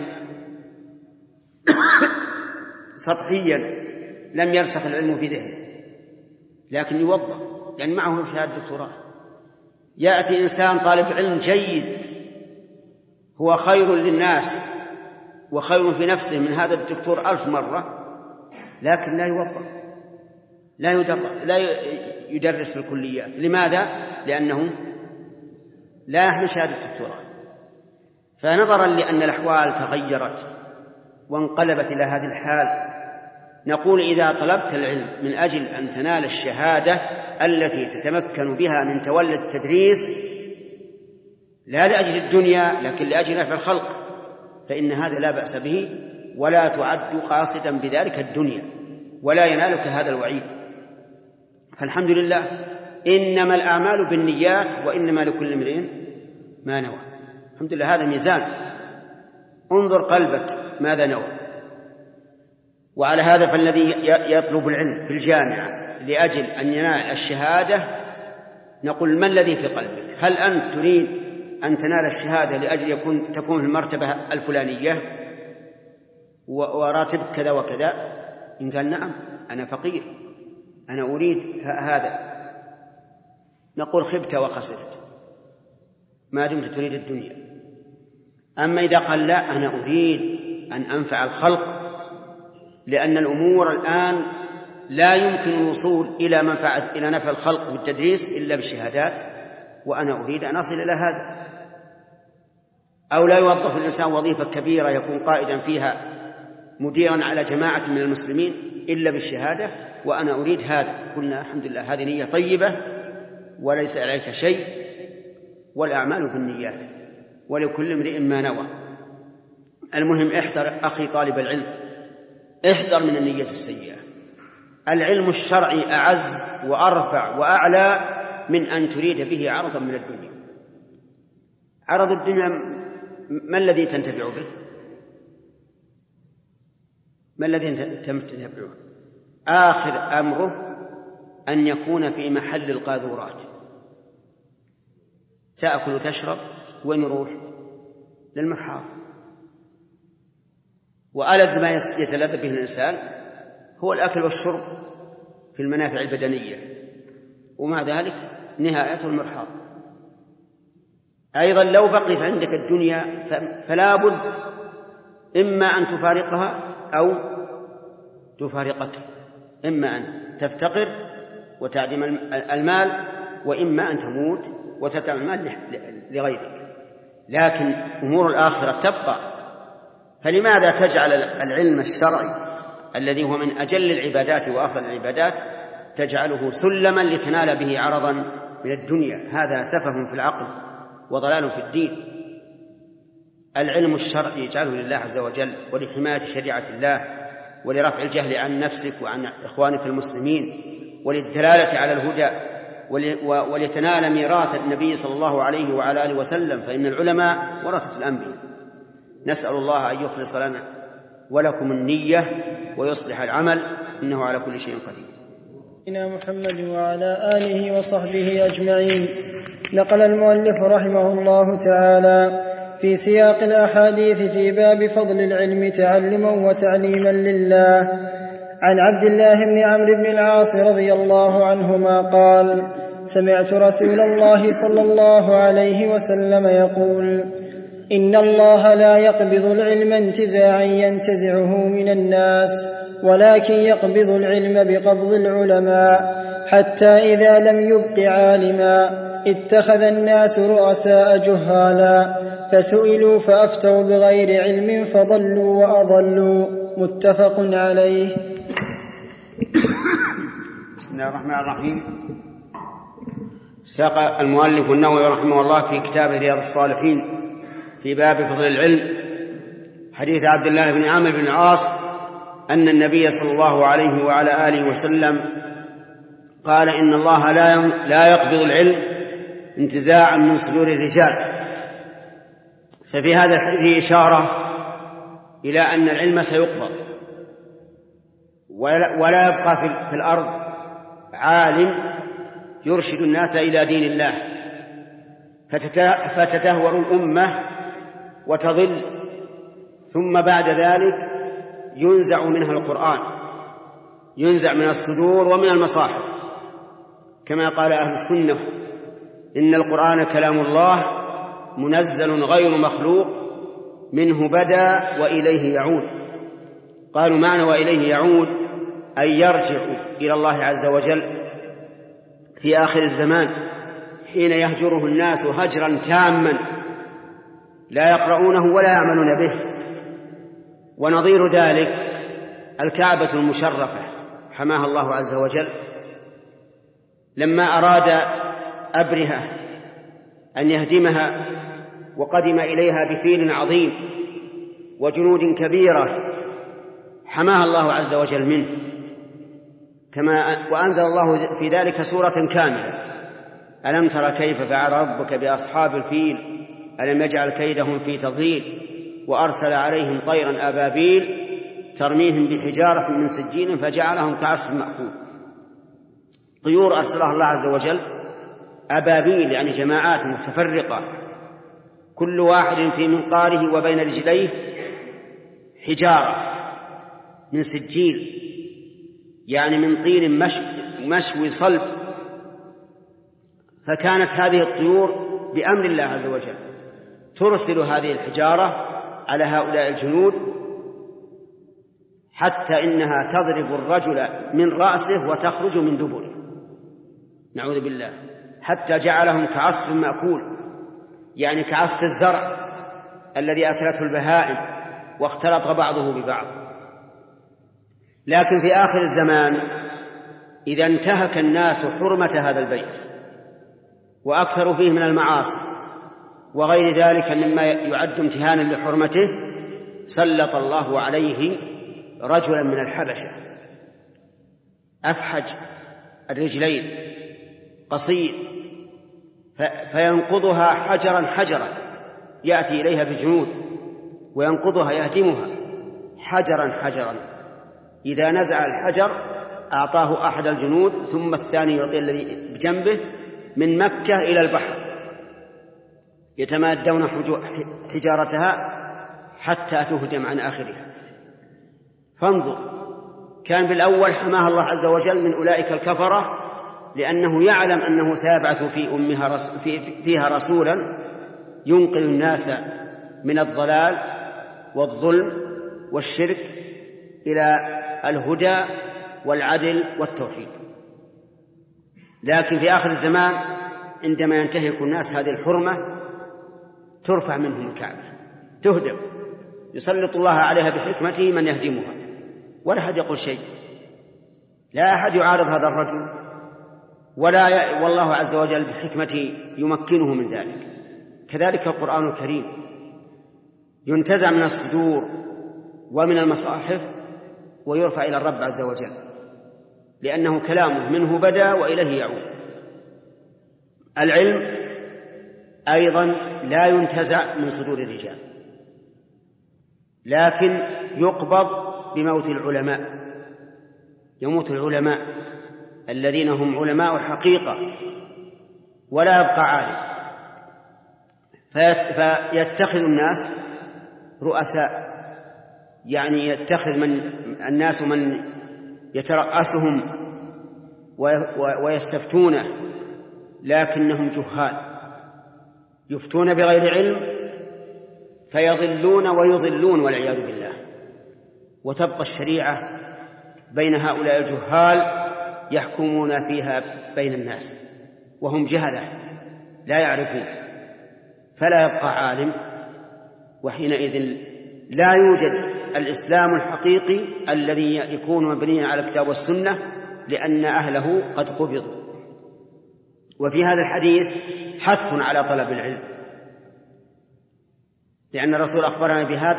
سطحيا لم يرسخ العلم في ذهنه، لكن يوظف لأن معه شهادة دكتوراه. يأتي إنسان طالب علم جيد هو خير للناس وخير في نفسه من هذا الدكتور 1000 مرة، لكن لا يوظف لا يدرس في الكليات. لماذا؟ لأنه لا يحمل شهادة الدكتوراه. فنظرا لأن الأحوال تغيرت وانقلبت إلى هذه الحال، نقول إذا طلبت العلم من أجل أن تنال الشهادة التي تتمكن بها من تولي التدريس لا لأجل الدنيا لكن لأجل نفع الخلق، فإن هذا لا بأس به ولا تعد قاصدا بذلك الدنيا ولا ينالك هذا الوعيد. فالحمد لله إنما الأعمال بالنيات وإنما لكل امرئ ما نوى. الحمد لله هذا ميزان، انظر قلبك ماذا نوى. وعلى هذا فالذي يطلب العلم في الجامعة لأجل أن ينال الشهادة نقول ما الذي في قلبك؟ هل أنت تريد أن تنال الشهادة لأجل تكون في المرتبة الفلانية وراتبك كذا وكذا؟ إن قال نعم أنا فقير أنا أريد هذا، نقول خبت وخسرت ما دمت تريد الدنيا. أما إذا قال لا أنا أريد أن أنفع الخلق لأن الأمور الآن لا يمكن الوصول إلى نفع الخلق بالتدريس إلا بالشهادات وأنا أريد أن أصل إلى هذا، أو لا يوظف الإنسان وظيفة كبيرة يكون قائدا فيها مديرا على جماعة من المسلمين إلا بالشهادة وأنا أريد هذا. قلنا الحمد لله هذه نية طيبة وليس عليك شيء، والأعمال بالنيات ولكل امرئ ما نوى. المهم احذر أخي طالب العلم، احذر من النية السيئة. العلم الشرعي أعز وأرفع وأعلى من أن تريد به عرضا من الدنيا. عرض الدنيا ما الذي تنتفع به؟ ما الذي تنتفع به؟ آخر أمره أن يكون في محل القاذورات، تأكل وتشرب وين يروح؟ للمحاض. وألذ ما يتلذذ به الإنسان هو الأكل والشرب في المنافع البدنية، ومع ذلك نهاية المرحاض. أيضا لو بقيت عندك الدنيا فلا بد إما أن تفارقها أو تفارقك، إما أن تفتقر وتعدم المال، وإما أن تموت وتتعب المال لغيرك، لكن أمور الآخرة تبقى. فلماذا تجعل العلم الشرعي الذي هو من أجل العبادات وأفضل العبادات تجعله سلما لتنال به عرضا من الدنيا؟ هذا سفه في العقل وضلال في الدين. العلم الشرعي يجعله لله عز وجل ولحماية شريعة الله ولرفع الجهل عن نفسك وعن إخوانك المسلمين وللدلالة على الهدى ولتنال ميراث النبي صلى الله عليه وعلى آله وسلم، فإن العلماء ورثة الأنبياء. نسأل الله أن يخلص لنا ولكم النية ويصلح العمل، إنه على كل شيء قدير. إلى محمد وعلى آله وصحبه أجمعين. نقل المؤلف رحمه الله تعالى في سياق الأحاديث في باب فضل العلم تعلما وتعليما لله عن عبد الله بن عمرو بن العاص رضي الله عنهما قال: سمعت رسول الله صلى الله عليه وسلم يقول: إن الله لا يقبض العلم انتزاعا ينتزعه من الناس، ولكن يقبض العلم بقبض العلماء، حتى إذا لم يبق عالما اتخذ الناس رؤساء جهالا فسئلوا فأفتوا بغير علم فضلوا وأضلوا. متفق عليه. بسم الله الرحمن الرحيم. ساق المؤلف النووي رحمه الله في كتابه رياض الصالحين في باب فضل العلم حديث عبد الله بن عمرو بن العاص أن النبي صلى الله عليه وعلى آله وسلم قال: إن الله لا يقبض العلم انتزاعا من صدور الرجال. ففي هذا الحديث إشارة إلى أن العلم سيقبض، ولا يبقى في الأرض عالم يرشد الناس إلى دين الله، فتتهور الأمة وتضل، ثم بعد ذلك ينزع منها القرآن، ينزع من الصدور ومن المصاحف، كما قال أهل السنة: إن القرآن كلام الله منزل غير مخلوق، منه بدأ وإليه يعود. قالوا: معنى وإليه يعود أن يرجع إلى الله عز وجل في آخر الزمان حين يهجره الناس هجرا تاما لا يقرؤونه ولا يعملون به. ونظير ذلك الكعبة المشرفة حماها الله عز وجل، لما أراد أبرهة أن يهدمها وقدم إليها بفيل عظيم وجنود كبيرة حماها الله عز وجل منه، وأنزل الله في ذلك سورة كاملة: ألم تر كيف فعل ربك بأصحاب الفيل ألم يجعل كيدهم في تضليل وأرسل عليهم طيرا أبابيل ترميهم بحجارة من سجيل فجعلهم كعصف مأكول. طيور أرسلها الله عز وجل أبابيل، يعني جماعات متفرقة، كل واحد في منقاره وبين رجليه حجارة من سجيل، يعني من طين مشوي صلب. فكانت هذه الطيور بأمر الله عز وجل ترسل هذه الحجارة على هؤلاء الجنود، حتى إنها تضرب الرجل من رأسه وتخرج من دبره، نعوذ بالله، حتى جعلهم كعصف مأكول، يعني كعصف الزرع الذي أكلته البهائم واختلط بعضه ببعض. لكن في آخر الزمان إذا انتهك الناس حرمة هذا البيت وأكثروا فيه من المعاصي وغير ذلك مما يعد امتهانا لحرمته، سلط الله عليه رجلا من الحبشة أفحج الرجلين قصير، فينقضها حجرا حجرا، يأتي إليها بجنود وينقضها يهدمها حجرا حجرا. إذا نزع الحجر أعطاه أحد الجنود، ثم الثاني يعطي الذي بجنبه من مكة إلى البحر، يتمادون حجارتها حتى تهدم عن آخرها. فانظر، كان بالأول حماها الله عز وجل من أولئك الكفرة لأنه يعلم أنه سيبعث فيها رسولا ينقل الناس من الضلال والظلم والشرك إلى الهدى والعدل والتوحيد. لكن في آخر الزمان عندما ينتهك الناس هذه الحرمة ترفع منهم الكعبة، تهدم، يسلط الله عليها بحكمته من يهدمها، ولا أحد يقول شيء، لا أحد يعارض هذا الرجل، والله عز وجل بحكمته يمكنه من ذلك. كذلك القرآن الكريم ينتزع من الصدور ومن المصاحف ويرفع إلى الرب عز وجل، لأنه كلامه منه بدأ وإليه يعود. العلم أيضا لا ينتزع من صدور الرجال، لكن يقبض بموت العلماء. يموت العلماء الذين هم علماء حقيقة ولا يبقى عالم، فيتخذ الناس رؤساء، يعني يتخذ الناس من يترأسهم ويستفتونه، لكنهم جهال يفتون بغير علم فيضلون ويضلون والعياذ بالله. وتبقى الشريعة بين هؤلاء الجهال يحكمون فيها بين الناس وهم جهلة لا يعرفون، فلا يبقى عالم، وحينئذ لا يوجد الإسلام الحقيقي الذي يكون مبنيا على الكتاب والسنة، لأن أهله قد قبضوا. وفي هذا الحديث حث على طلب العلم، لأن الرسول أخبرنا بهذا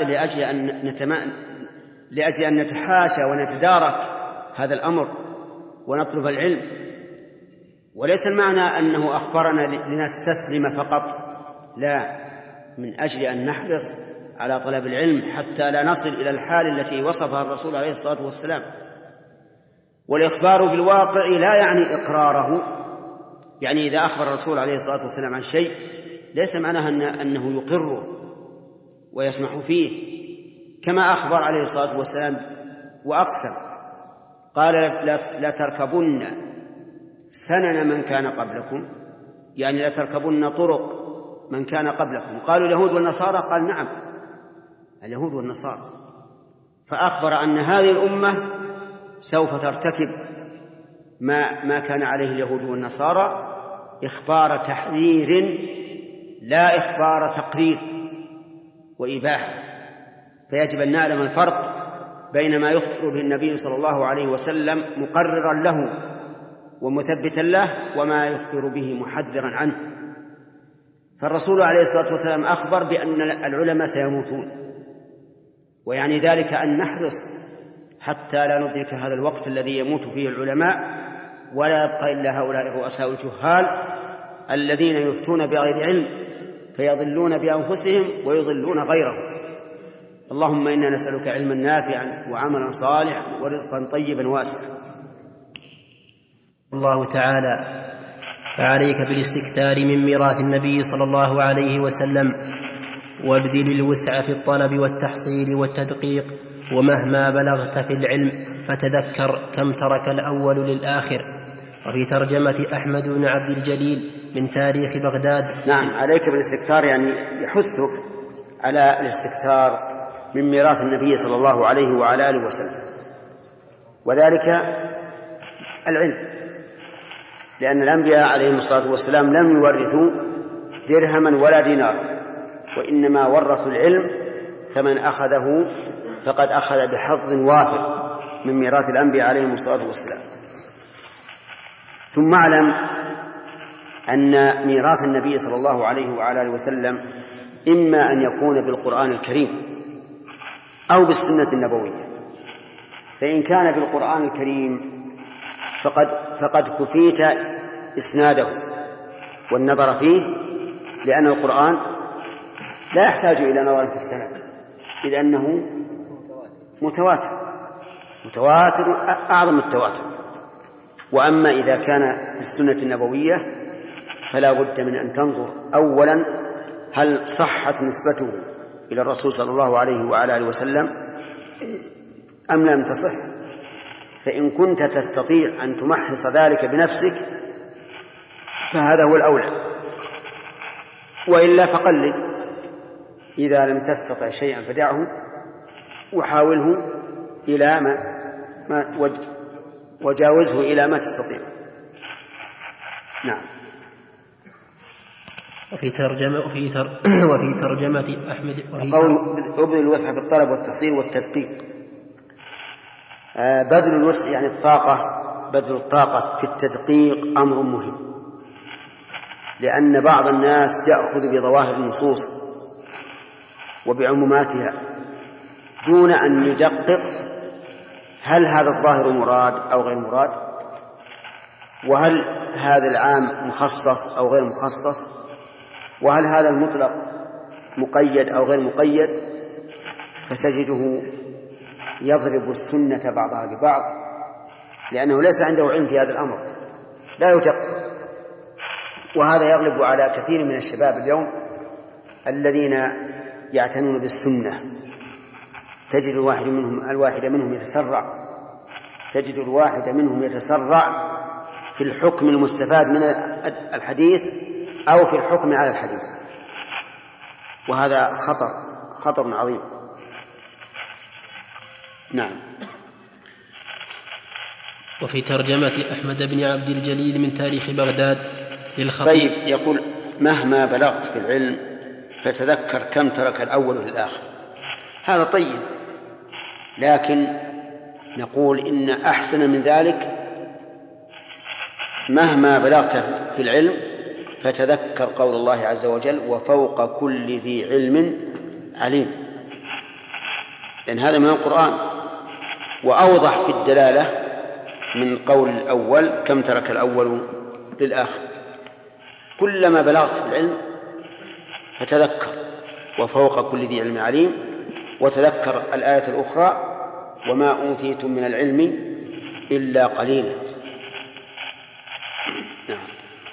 لأجل أن نتحاشى ونتدارك هذا الأمر ونطلب العلم. وليس المعنى أنه أخبرنا لنستسلم فقط، لا، من أجل أن نحرص على طلب العلم حتى لا نصل إلى الحال التي وصفها الرسول عليه الصلاة والسلام. والإخبار بالواقع لا يعني إقراره، يعني إذا أخبر الرسول عليه الصلاة والسلام عن شيء ليس معناه أنه يقره ويسمح فيه، كما أخبر عليه الصلاة والسلام وأقسم، قال لا تركبن سنن من كان قبلكم، يعني لا تركبن طرق من كان قبلكم. قالوا اليهود والنصارى، قال نعم اليهود والنصارى، فأخبر أن هذه الأمة سوف ترتكب ما كان عليه اليهود والنصارى، إخبار تحذير لا إخبار تقرير وإباحة. فيجب أن نعلم الفرق بين ما يخبر به النبي صلى الله عليه وسلم مقررا له ومثبتا له، وما يخبر به محذرا عنه. فالرسول عليه الصلاة والسلام أخبر بأن العلماء سيموتون، ويعني ذلك أن نحرص حتى لا ندرك هذا الوقت الذي يموت فيه العلماء ولا يبقى إلا هؤلاء الرؤساء الجهال الذين يفتون بغير علم فيضلون بأنفسهم ويضلون غيرهم. اللهم إنا نسألك علما نافعا وعملا صالحا ورزقا طيبا واسعا. الله تعالى: فعليك بالاستكثار من ميراث النبي صلى الله عليه وسلم، وابذل الوسع في الطلب والتحصيل والتدقيق، ومهما بلغت في العلم فتذكر كم ترك الأول للآخر. وفي ترجمة أحمد بن عبد الجليل من تاريخ بغداد. نعم، عليك بالاستكثار، يعني يحثك على الاستكثار من ميراث النبي صلى الله عليه وعلى آله وسلم، وذلك العلم، لأن الأنبياء عليهم الصلاة والسلام لم يورثوا درهما ولا دينار، وإنما ورثوا العلم، فمن أخذه فقد أخذ بحظ وافر من ميراث الأنبياء عليهم الصلاة والسلام. ثم اعلم أن ميراث النبي صلى الله عليه وعلى آله وسلم إما أن يكون بالقرآن الكريم أو بالسنة النبوية. فإن كان بالقرآن الكريم فقد كفيت إسناده والنظر فيه، لأن القرآن لا يحتاج إلى نظر في السند، إذ أنه متواتر أعظم التواتر. وأما إذا كان في السنة النبوية فلا بد من أن تنظر أولا هل صحت نسبته إلى الرسول صلى الله عليه وعلى آله وسلم أم لم تصح؟ فإن كنت تستطيع أن تمحص ذلك بنفسك فهذا هو الأولى، وإلا فقلد. إذا لم تستطع شيئا فدعه وحاوله إلى ما وجاوزه إلى ما تستطيع. نعم. وفي ترجمة أحمد قول أبذل الوسع في الطلب والتحصيل والتدقيق. بذل الوسع يعني بذل الطاقة في التدقيق أمر مهم، لأن بعض الناس يأخذ بظواهر النصوص وبعموماتها دون أن يدقق هل هذا الظاهر مراد أو غير مراد، وهل هذا العام مخصص أو غير مخصص، وهل هذا المطلق مقيد أو غير مقيد، فتجده يضرب السنة بعضها ببعض لأنه ليس عنده علم في هذا الأمر، لا يدقق. وهذا يغلب على كثير من الشباب اليوم الذين يعتنون بالسنة. تجد الواحد منهم يتسرع في الحكم المستفاد من الحديث أو في الحكم على الحديث، وهذا خطر عظيم. نعم. وفي ترجمة أحمد بن عبد الجليل من تاريخ بغداد للخطيب. طيب، يقول مهما بلغت في العلم فتذكر كم ترك الأول للآخر. هذا طيب، لكن نقول إن أحسن من ذلك مهما بلغت في العلم فتذكر قول الله عز وجل وفوق كل ذي علم عليم، لأن هذا من القرآن وأوضح في الدلالة من قول الأول كم ترك الأول للآخر. كلما بلغت في العلم فتذكر وفوق كل ذي علم عليم، وتذكر الآية الأخرى وما أوتيتم من العلم إلا قليلا. نعم.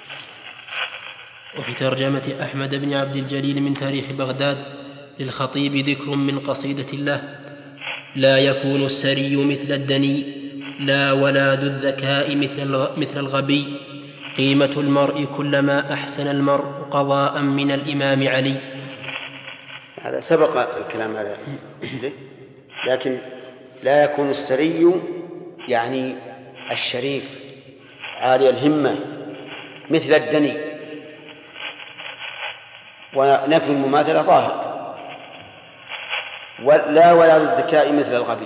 وفي ترجمة أحمد بن عبد الجليل من تاريخ بغداد للخطيب ذكر من قصيدة الله: لا يكون السري مثل الدني، لا ولا ذو الذكاء مثل الغبي، قيمة المرء كلما أحسن المرء قضاء من الإمام علي. هذا سبق الكلام على لكن لا يكون السري يعني الشريف عالي الهمة مثل الدني، ونفي المماثلة ظاهر. لا ولا ذو الذكاء مثل الغبي،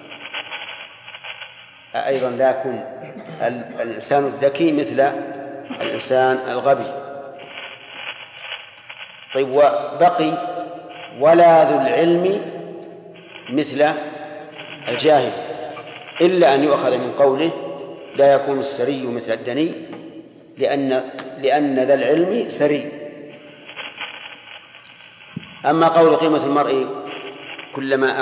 أيضا لا يكون الإنسان الذكي مثل الإنسان الغبي. طيب، وبقي ولا ذو العلم مثل الجاهل، إلا أن يؤخذ من قوله لا يكون السري مثل الدني، لأن ذا العلم سري. أما قول قيمة المرء كلما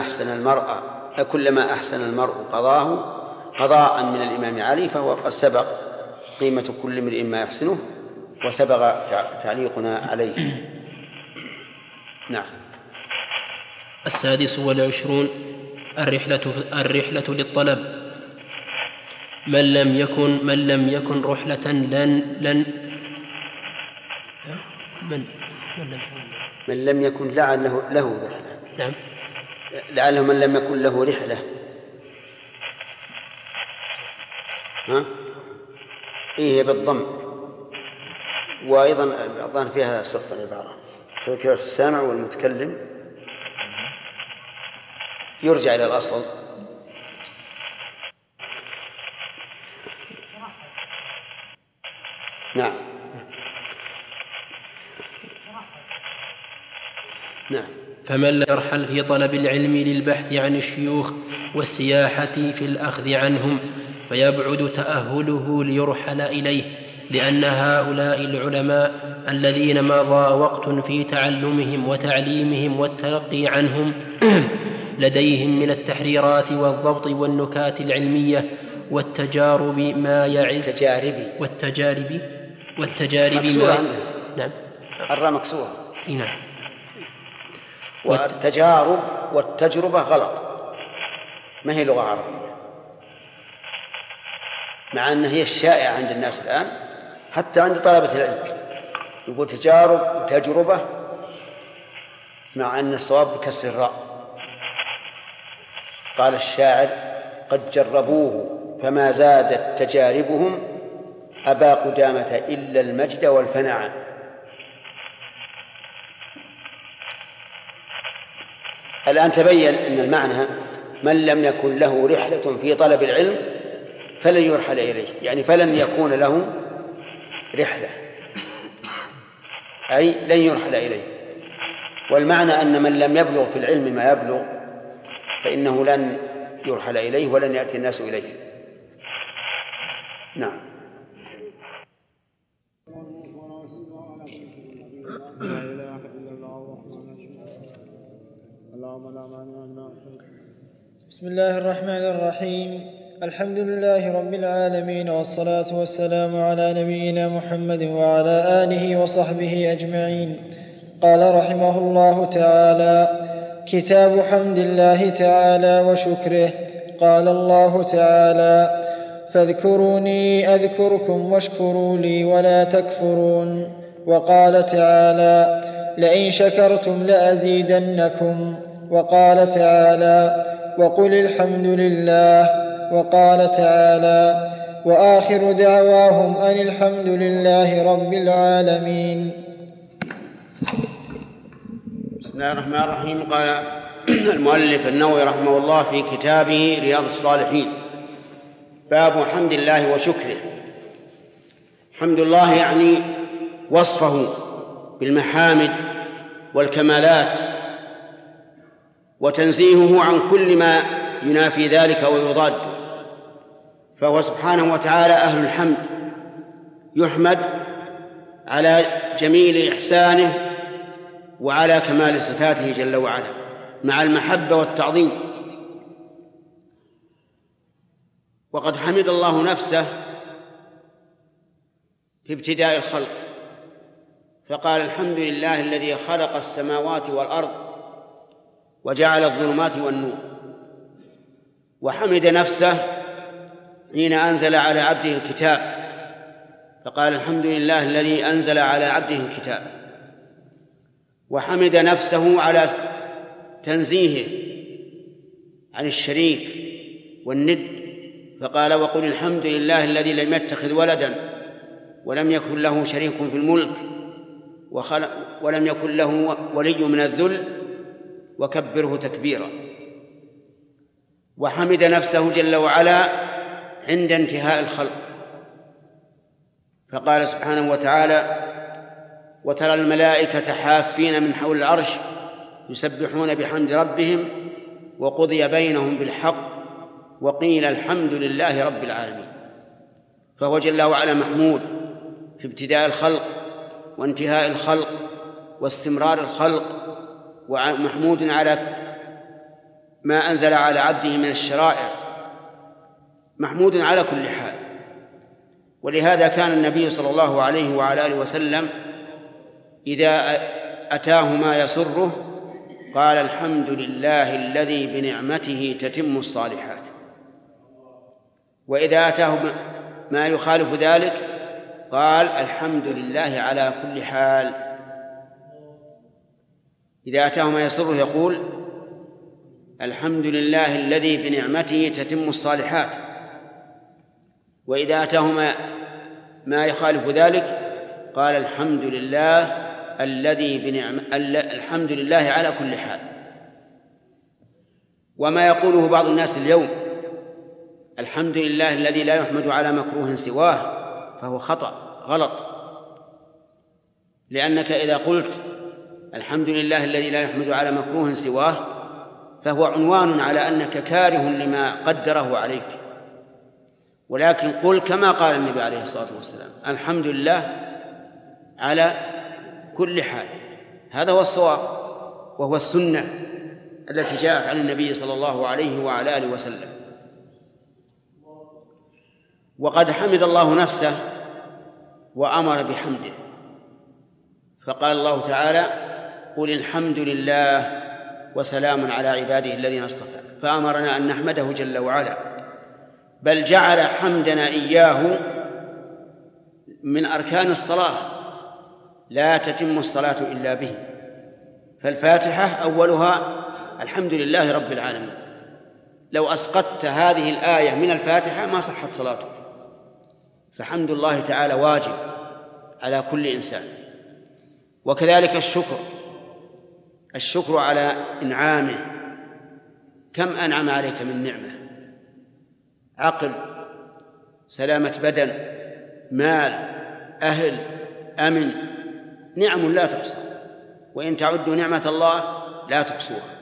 أحسن المرء قضاء من الإمام علي، فهو قد سبق قيمة كل امرئ ما يحسنه، وسبق تعليقنا عليه. نعم. 26 الرحلة للطلب. من لم يكن رحلة من لم يكن له رحلة. نعم. لعله من لم يكن له رحلة. إيه بالضم، وأيضا أظن فيها سقط العبارة. تذكرة السامع والمتكلم يرجع إلى الأصل. نعم. فمن لا يرحل في طلب العلم للبحث عن الشيوخ والسياحة في الأخذ عنهم فيبعد تأهله ليرحل إليه، لأن هؤلاء العلماء الذين مضى وقت في تعلمهم وتعليمهم والتلقي عنهم لديهم من التحريرات والضبط والنكات العلمية والتجارب ما يعز والتجارب مكسورة. نعم. الراء مكسورة. نعم. والتجارب والتجربة غلط، ما هي لغة عربية، مع أن هي الشائعة عند الناس الآن حتى عند طلبة العلم، يقول تجارب وتجربة، مع أن الصواب بكسر الراء. قال الشاعر: قد جربوه فما زادت تجاربهم أبا قدامة إلا المجد والفناء. الآن تبين أن المعنى: من لم يكن له رحلة في طلب العلم فلن يرحل إليه، يعني فلن يكون له رحلة، أي لن يرحل إليه. والمعنى أن من لم يبلغ في العلم ما يبلغ فإنه لن يرحل إليه ولن يأتي الناس إليه. نعم. بسم الله الرحمن الرحيم. الحمد لله رب العالمين، والصلاة والسلام على نبينا محمد وعلى آله وصحبه أجمعين. قال رحمه الله تعالى: كتاب حمد الله تعالى وشكره. قال الله تعالى: فاذكروني أذكركم واشكروا لي ولا تكفرون. وقال تعالى: لئن شكرتم لأزيدنكم. وقال تعالى: وقل الحمد لله. وقال تعالى: وآخر دعواهم أن الحمد لله رب العالمين. بسم الله الرحمن الرحيم. قال المؤلف النووي رحمه الله في كتابه رياض الصالحين: باب حمد الله وشكره. حمد الله يعني وصفه بالمحامد والكمالات، وتنزيهه عن كل ما ينافي ذلك ويضاد، فهو سبحانه وتعالى أهل الحمد، يحمد على جميل إحسانه وعلى كمال صفاته جل وعلا مع المحبة والتعظيم. وقد حمد الله نفسه في ابتداء الخلق، فقال: الحمد لله الذي خلق السماوات والأرض وجعل الظلمات والنور. وحمد نفسه حين أنزل على عبده الكتاب، فقال: الحمد لله الذي أنزل على عبده الكتاب. وحمد نفسه على تنزيهه عن الشريك والند، فقال: وقل الحمد لله الذي لم يتخذ ولدا ولم يكن له شريك في الملك ولم يكن له ولي من الذل وكبره تكبيرا. وحمد نفسه جل وعلا عند انتهاء الخلق، فقال سبحانه وتعالى: وترى الملائكة حافين من حول العرش يسبحون بحمد ربهم وقضي بينهم بالحق وقيل الحمد لله رب العالمين. فهو جل وعلا محمود في ابتداء الخلق وانتهاء الخلق واستمرار الخلق، ومحمود على ما أنزل على عبده من الشرائع، محمود على كل حال. ولهذا كان النبي صلى الله عليه وعلى آله وسلم إذا أتاه ما يسره قال: الحمد لله الذي بنعمته تتم الصالحات. وإذا أتاه ما يخالف ذلك قال: الحمد لله على كل حال. إذا أتاه ما يسره يقول: الحمد لله الذي بنعمته تتم الصالحات. وإذا أتاه ما يخالف ذلك قال: الحمد لله الحمد لله على كل حال. وما يقوله بعض الناس اليوم: الحمد لله الذي لا يحمد على مكروه سواه، فهو خطأ غلط، لأنك إذا قلت الحمد لله الذي لا يحمد على مكروه سواه فهو عنوان على أنك كاره لما قدره عليك. ولكن قل كما قال النبي عليه الصلاة والسلام: الحمد لله على كل حال. هذا هو الصواب، وهو السنة التي جاءت عن النبي صلى الله عليه وعلى آله وسلم. وقد حمد الله نفسه وأمر بحمده، فقال الله تعالى: قل الحمد لله وسلام على عباده الذين اصطفى، فأمرنا أن نحمده جل وعلا، بل جعل حمدنا إياه من أركان الصلاة، لا تتم الصلاة إلا به. فالفاتحة أولها الحمد لله رب العالمين، لو أسقطت هذه الآية من الفاتحة ما صحت صلاتك، فحمد الله تعالى واجب على كل إنسان. وكذلك الشكر على إنعامه، كم أنعم عليك من نعمة، عقل، سلامة بدن، مال، أهل، أمن، نعم لا تحصى، وإن تعدوا نعمة الله لا تحصوها.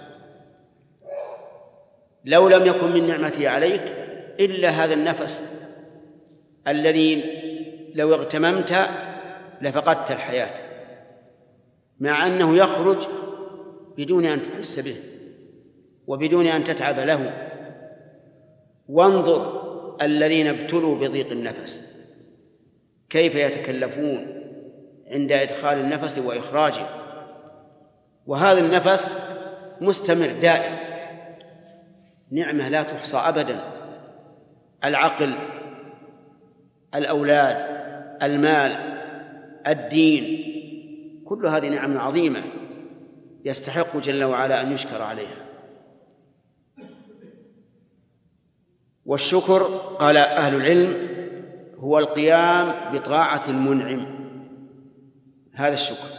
لو لم يكن من نعمتي عليك إلا هذا النفس الذي لو اغتممت لفقدت الحياة، مع أنه يخرج بدون أن تحس به وبدون أن تتعب له. وانظر الذين ابتلوا بضيق النفس كيف يتكلفون عند إدخال النفس وإخراجه، وهذا النفس مستمر دائم، نعمة لا تحصى أبدا. العقل، الأولاد، المال، الدين، كل هذه نعم عظيمة يستحق جل وعلا أن يشكر عليها. والشكر قال أهل العلم هو القيام بطاعة المنعم، هذا الشكر،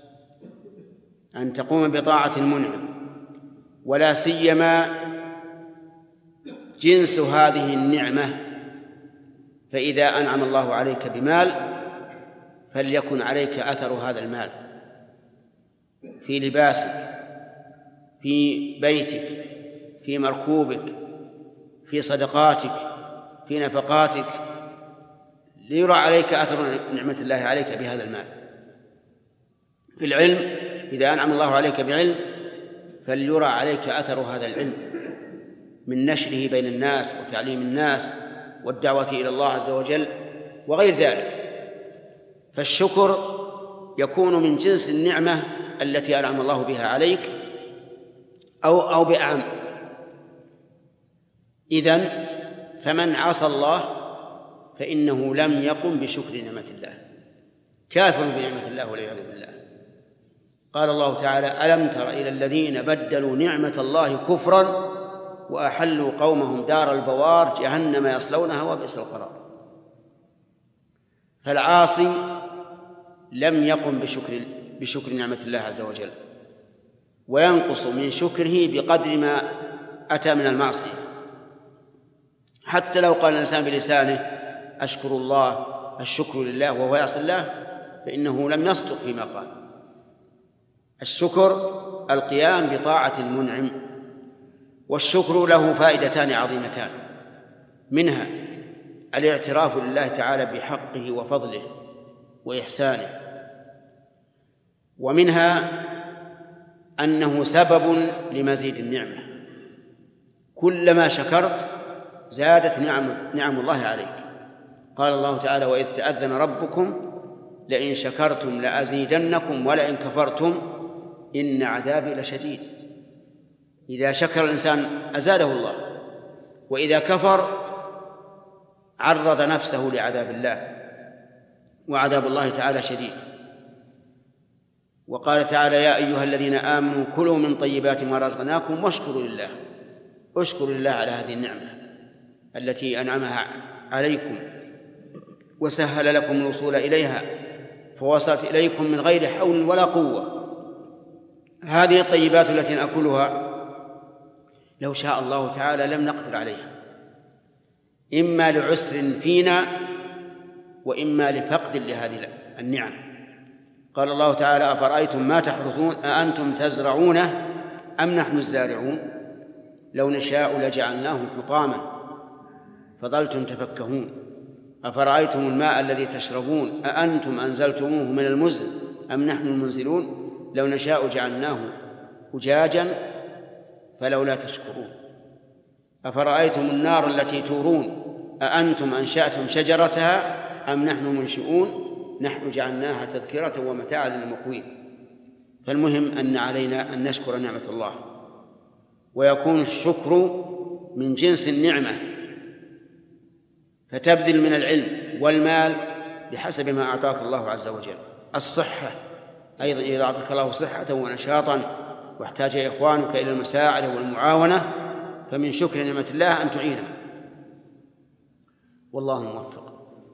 أن تقوم بطاعة المنعم، ولا سيما جنس هذه النعمة. فإذا أنعم الله عليك بمال فليكن عليك أثر هذا المال في لباسك، في بيتك، في مركوبك، في صدقاتك، في نفقاتك، ليرى عليك أثر نعمة الله عليك بهذا المال. في العلم، إذا أنعم الله عليك بعلم فليرى عليك أثر هذا العلم من نشره بين الناس وتعليم الناس والدعوة إلى الله عز وجل وغير ذلك. فالشكر يكون من جنس النعمة التي أنعم الله بها عليك أو بأعم. إذن فمن عصى الله فإنه لم يقم بشكر نعمة الله، كافر بنعمة الله والعياذ بالله. قال الله تعالى: ألم تر إلى الذين بدلوا نعمة الله كفرا وأحلوا قومهم دار البوار جهنم يصلونها وبئس القرار. فالعاصي لم يقم بشكر نعمة الله عز وجل، وينقص من شكره بقدر ما أتى من المعصية. حتى لو قال الإنسان بلسانه أشكر الله، الشكر لله، وهو يعصي الله، فإنه لم يصدق فيما قال. الشكر القيام بطاعة المنعم. والشكر له فائدتان عظيمتان، منها الاعتراف لله تعالى بحقه وفضله وإحسانه، ومنها أنه سبب لمزيد النعمة. كلما شكرت زادت نعم الله عليك. قال الله تعالى: وإذ تأذن ربكم لئن شكرتم لأزيدنكم ولئن كفرتم إن عذابي لشديد. إذا شكر الإنسان أزاده الله، وإذا كفر عرض نفسه لعذاب الله، وعذاب الله تعالى شديد. وقال تعالى: يا أيها الذين آمنوا كلوا من طيبات ما رزقناكم واشكروا لله. اشكروا لله على هذه النعمة التي أنعمها عليكم وسهل لكم الوصول إليها فوصلت إليكم من غير حول ولا قوة. هذه الطيبات التي نأكلها لو شاء الله تعالى لم نقدر عليها، إما لعسر فينا وإما لفقد لهذه النعم. قال الله تعالى: أفرأيتم ما تحرثون أأنتم تزرعونه أم نحن الزارعون لو نشاء لجعلناه حطاما فظلتم تفكهون أفرأيتم الماء الذي تشربون أأنتم أنزلتموه من المزن أم نحن المنزلون لو نشاء جعلناه أجاجا فلولا تشكرون أفرأيتم النار التي تورون أأنتم أنشأتم شجرتها أم نحن منشئون نحن جعلناها تذكرة ومتاعا للمقوين. فالمهم أن علينا أن نشكر نعمة الله، ويكون الشكر من جنس النعمة، فتبذل من العلم والمال بحسب ما أعطاك الله عز وجل. الصحة أيضا، إذا أعطاك الله صحة ونشاطا واحتاج إخوانك إلى المساعدة والمعاونة فمن شكر نعمة الله أن تعينه، والله موفق.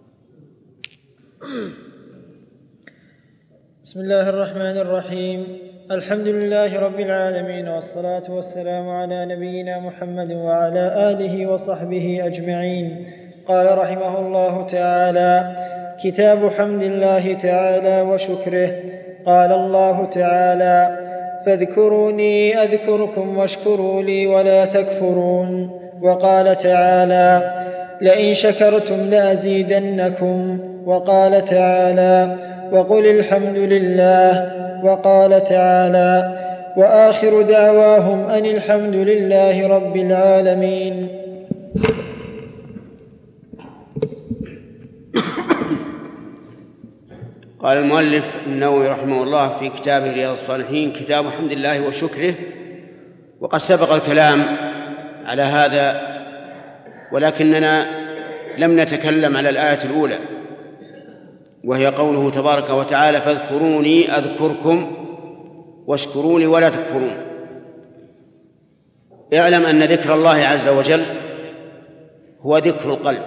بسم الله الرحمن الرحيم. الحمد لله رب العالمين، والصلاة والسلام على نبينا محمد وعلى آله وصحبه أجمعين. قال رحمه الله تعالى: كتاب حمد الله تعالى وشكره. قال الله تعالى: فاذكروني أذكركم واشكروا لي ولا تكفرون. وقال تعالى: لئن شكرتم لأزيدنكم. وقال تعالى: وقل الحمد لله. وقال تعالى: وآخر دعواهم أن الحمد لله رب العالمين. قال المؤلف النووي رحمه الله في كتابه رياض الصالحين: كتاب حمد الله وشكره. وقد سبق الكلام على هذا، ولكننا لم نتكلم على الآية الأولى، وهي قوله تبارك وتعالى: فاذكروني أذكركم واشكروا لي ولا تكفرون. اعلم أن ذكر الله عز وجل هو ذكر القلب،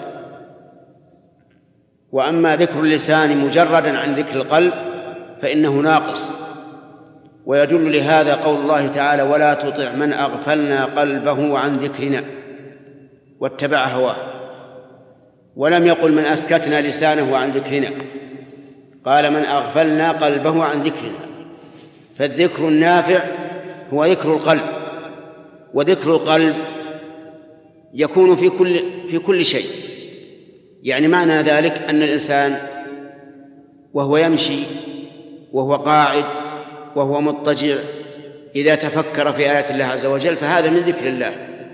وأما ذكر اللسان مجردا عن ذكر القلب فإنه ناقص. ويدل لهذا قول الله تعالى: ولا تطع من أغفلنا قلبه عن ذكرنا واتبع هواه. ولم يقل من أسكتنا لسانه عن ذكرنا، قال من أغفلنا قلبه عن ذكرنا. فالذكر النافع هو ذكر القلب، وذكر القلب يكون في كل شيء. يعني معنى ذلك أن الإنسان وهو يمشي وهو قاعد وهو مضطجع إذا تفكر في آيات الله عز وجل فهذا من ذكر الله.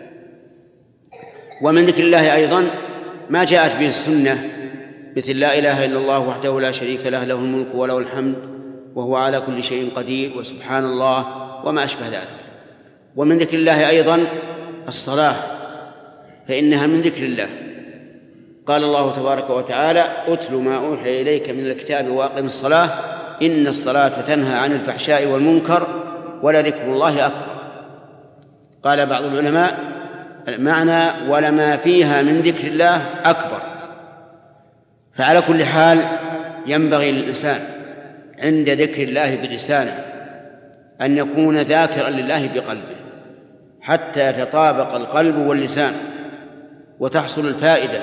ومن ذكر الله أيضا ما جاءت به السنة، مثل لا إله إلا الله وحده لا شريك له، له الملك وله الحمد وهو على كل شيء قدير، وسبحان الله، وما أشبه ذلك. ومن ذكر الله أيضا الصلاة، فإنها من ذكر الله. قال الله تبارك وتعالى: أتل ما أوحي إليك من الكتاب وأقم الصلاة إن الصلاة تنهى عن الفحشاء والمنكر ولذكر الله أكبر. قال بعض العلماء المعنى: ولما فيها من ذكر الله أكبر. فعلى كل حال ينبغي للإنسان عند ذكر الله بلسانه أن يكون ذاكرا لله بقلبه حتى يتطابق القلب واللسان وتحصل الفائدة،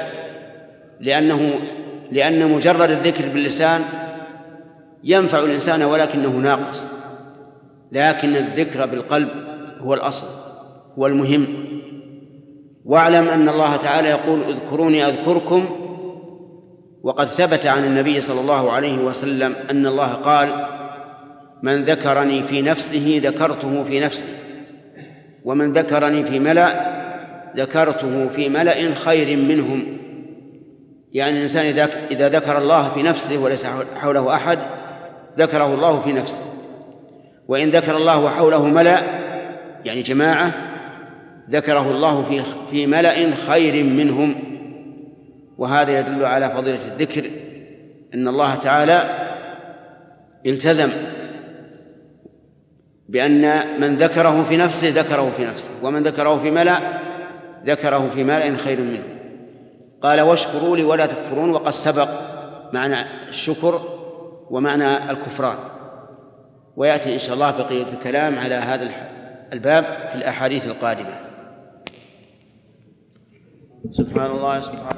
لأن مجرد الذكر باللسان ينفع الإنسان ولكنه ناقص، لكن الذكر بالقلب هو الأصل، هو المهم. واعلم أن الله تعالى يقول: اذكروني أذكركم. وقد ثبت عن النبي صلى الله عليه وسلم أن الله قال: من ذكرني في نفسه ذكرته في نفسي، ومن ذكرني في ملأ ذكرته في ملأ خير منهم. يعني الإنسان إذا ذكر الله في نفسه وليس حوله أحد ذكره الله في نفسه، وإن ذكر الله حوله ملأ يعني جماعة ذكره الله في ملأ خير منهم. وهذا يدل على فضيلة الذكر، إن الله تعالى التزم بأن من ذكره في نفسه ذكره في نفسه، ومن ذكره في ملأ ذكره في ملأ خير منه. قال: واشكروا لي ولا تكفرون. وقد سبق معنى الشكر ومعنى الكفران، ويأتي إن شاء الله بقية الكلام على هذا الباب في الأحاديث القادمة. سبحان الله سبحان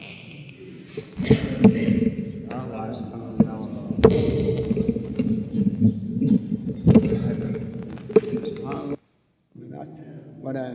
ولا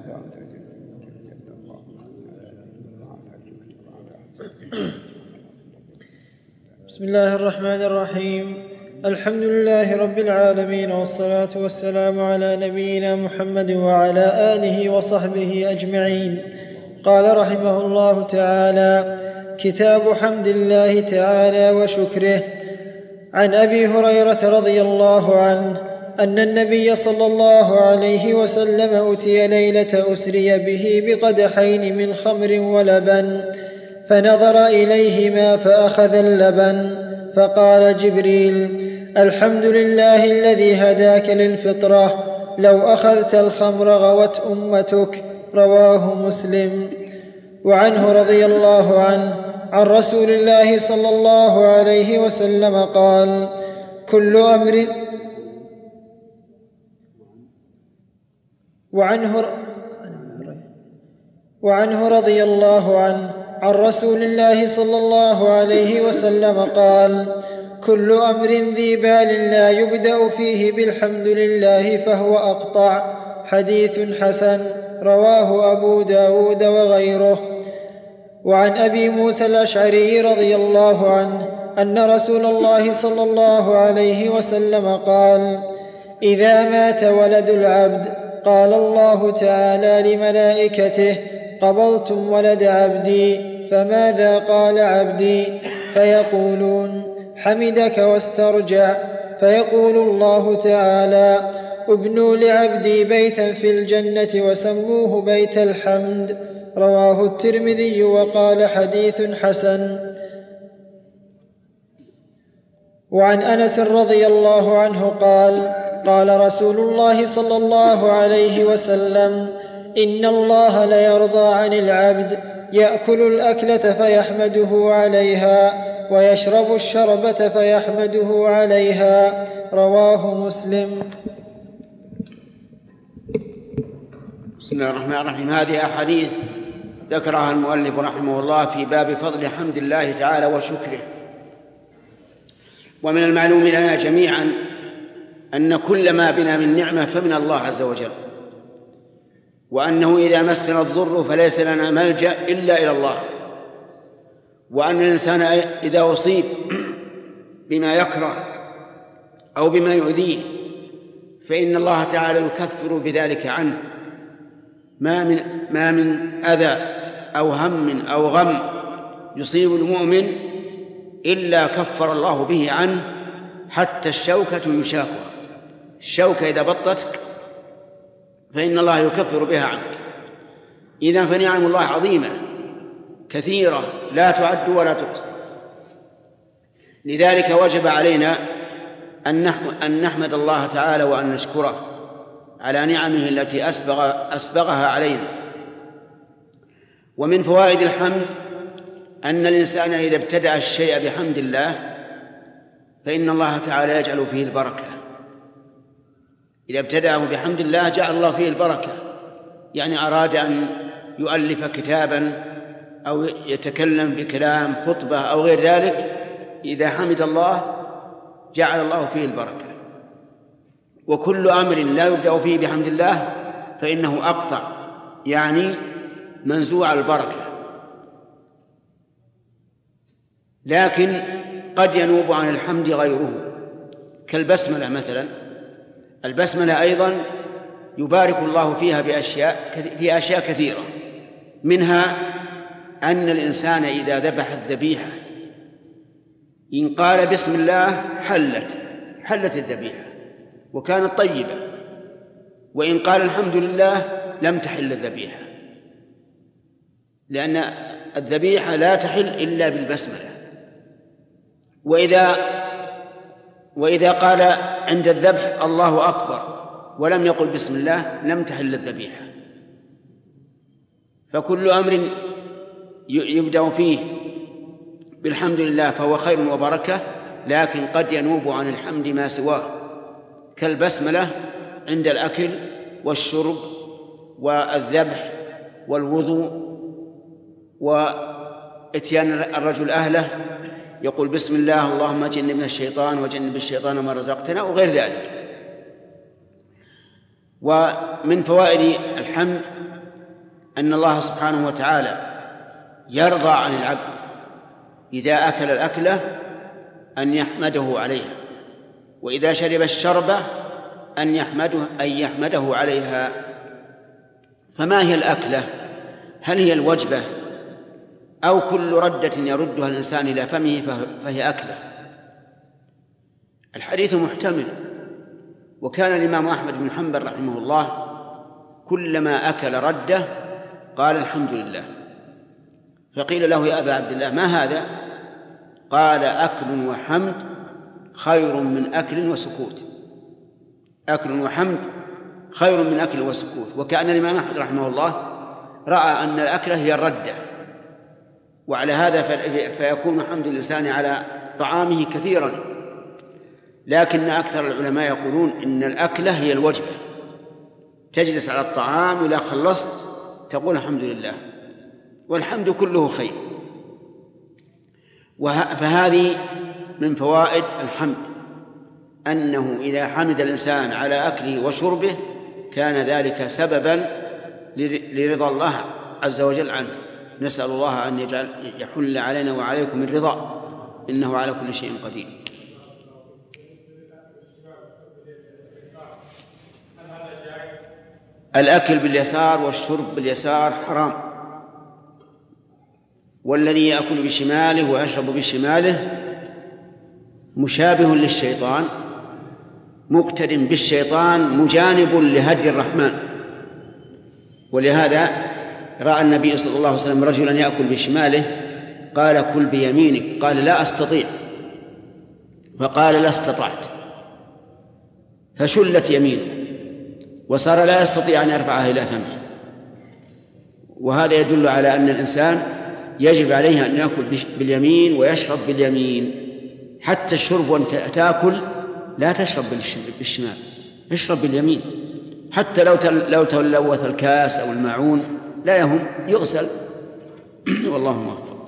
بسم الله الرحمن الرحيم. الحمد لله رب العالمين، والصلاة والسلام على نبينا محمد وعلى آله وصحبه أجمعين. قال رحمه الله تعالى: كتاب حمد الله تعالى وشكره. عن أبي هريرة رضي الله عنه أن النبي صلى الله عليه وسلم أتي ليلة أسري به بقدحين من خمر ولبن، فنظر إليهما فأخذ اللبن، فقال جبريل: الحمد لله الذي هداك للفطرة، لو أخذت الخمر غوت أمتك. رواه مسلم. وعنه رضي الله عنه عن رسول الله صلى الله عليه وسلم قال: كل أمر وعنه رضي الله عنه عن رسول الله صلى الله عليه وسلم قال: كل أمر ذي بال لا يبدأ فيه بالحمد لله فهو أقطع. حديث حسن. رواه أبو داود وغيره. وعن أبي موسى الأشعري رضي الله عنه أن رسول الله صلى الله عليه وسلم قال: إذا مات ولد العبد قال الله تعالى لملائكته: قبضتم ولد عبدي، فماذا قال عبدي؟ فيقولون: حمدك واسترجع. فيقول الله تعالى: ابنوا لعبدي بيتا في الجنة وسموه بيت الحمد. رواه الترمذي وقال: حديث حسن. وعن أنس رضي الله عنه قال: قال رسول الله صلى الله عليه وسلم: إن الله ليرضى عن العبد يأكل الأكلة فيحمده عليها، ويشرب الشربة فيحمده عليها. رواه مسلم. بسم الله الرحمن الرحيم. هذه أحاديث ذكرها المؤلف رحمه الله في باب فضل حمد الله تعالى وشكره. ومن المعلوم لنا جميعا أن كل ما بنا من نعمة فمن الله عز وجل، وأنه إذا مسنا الضر فليس لنا ملجأ إلا إلى الله، وأن الإنسان إذا أصيب بما يكره أو بما يؤذيه فإن الله تعالى يكفر بذلك عنه. ما من أذى أو هم أو غم يصيب المؤمن إلا كفر الله به عنه، حتى الشوكة يشاكها. الشوكة إذا بطتك فإن الله يكفر بها عنك. إذن فنعم الله عظيمة كثيرة لا تعد ولا تحصى. لذلك وجب علينا أن نحمد الله تعالى وأن نشكره على نعمه التي أسبغها علينا. ومن فوائد الحمد أن الإنسان إذا ابتدأ الشيء بحمد الله فإن الله تعالى يجعل فيه البركة. إذا ابتدأه بحمد الله جعل الله فيه البركة. يعني أراد أن يؤلف كتابا أو يتكلم بكلام خطبة أو غير ذلك، إذا حمد الله جعل الله فيه البركة. وكل أمر لا يبدأ فيه بحمد الله فإنه أقطع، يعني منزوع البركة. لكن قد ينوب عن الحمد غيره، كالبسملة مثلا. البسملة أيضا يبارك الله فيها في أشياء كثيرة، منها أن الإنسان إذا ذبح الذبيحة إن قال بسم الله حلت الذبيحة وكانت طيبة، وإن قال الحمد لله لم تحل الذبيحة، لأن الذبيحة لا تحل إلا بالبسملة. وإذا قال عند الذبح الله أكبر ولم يقل بسم الله لم تحل الذبيحة. فكل أمر يبدأ فيه بالحمد لله فهو خير وبركة، لكن قد ينوب عن الحمد ما سواه، كالبسملة عند الأكل والشرب والذبح والوضوء، وإتيان الرجل أهله يقول بسم الله اللهم جنبنا الشيطان وجنب الشيطان ما رزقتنا وغير ذلك. ومن فوائد الحمد أن الله سبحانه وتعالى يرضى عن العبد إذا أكل الأكلة أن يحمده عليها، وإذا شرب الشربة أن يحمده عليها. فما هي الأكلة؟ هل هي الوجبة أو كل ردة يردها الإنسان إلى فمه فهي أكلة؟ الحديث محتمل، وكان الإمام أحمد بن حنبل رحمه الله كلما أكل رده قال الحمد لله، فقيل له يا أبا عبد الله ما هذا؟ قال أكل وحمد خير من أكل وسكوت. أكل وحمد خير من أكل وسكوت. وكأن الإمام أحمد رحمه الله رأى أن الأكلة هي الردة، وعلى هذا فيكون حمد الإنسان على طعامه كثيرا. لكن أكثر العلماء يقولون إن الأكلة هي الوجبة، تجلس على الطعام إذا خلصت تقول الحمد لله، والحمد كله خير. فهذه من فوائد الحمد، أنه إذا حمد الإنسان على أكله وشربه كان ذلك سببا لرضا الله عز وجل عنه. نسأل الله أن يحل علينا وعليكم الرضا، إنه على كل شيء قدير. الأكل باليسار والشرب باليسار حرام، والذي يأكل بشماله ويشرب بشماله مشابه للشيطان، مقتد بالشيطان، مجانب لهدي الرحمن. ولهذا رأى النبي صلى الله عليه وسلم رجلا يأكل بشماله قال كل بيمينك، قال لا أستطيع، فقال لا استطعت، فشلت يمينه وصار لا يستطيع أن يرفعها إلى فمه. وهذا يدل على أن الإنسان يجب عليه أن يأكل باليمين ويشرب باليمين. حتى الشرب وأنت تأكل لا تشرب بالشمال، اشرب باليمين. حتى لو تلوث الكاس أو الماعون لا يهم، يغسل. والله موفق.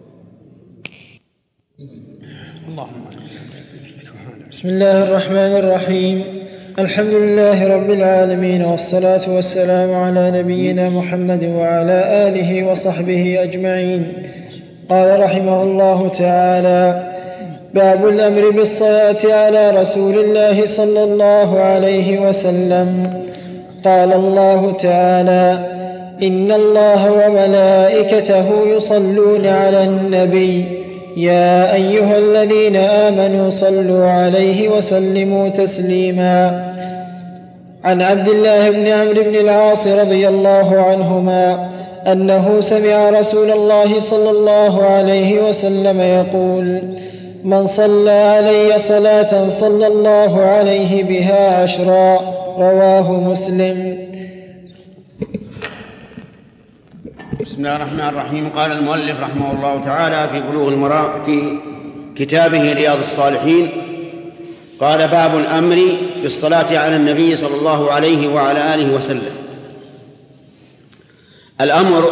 بسم الله الرحمن الرحيم. الحمد لله رب العالمين، والصلاة والسلام على نبينا محمد وعلى آله وصحبه أجمعين. قال رحمه الله تعالى: باب الأمر بالصلاة على رسول الله صلى الله عليه وسلم. قال الله تعالى: إن الله وملائكته يصلون على النبي يا أيها الذين آمنوا صلوا عليه وسلموا تسليما. عن عبد الله بن عمرو بن العاص رضي الله عنهما أنه سمع رسول الله صلى الله عليه وسلم يقول: من صلى علي صلاة صلى الله عليه بها 10. رواه مسلم. بسم الله الرحمن الرحيم. قال المؤلف رحمه الله تعالى في بلوغ المرام في كتابه رياض الصالحين: قال باب الأمر بالصلاة على النبي صلى الله عليه وعلى آله وسلم. الأمر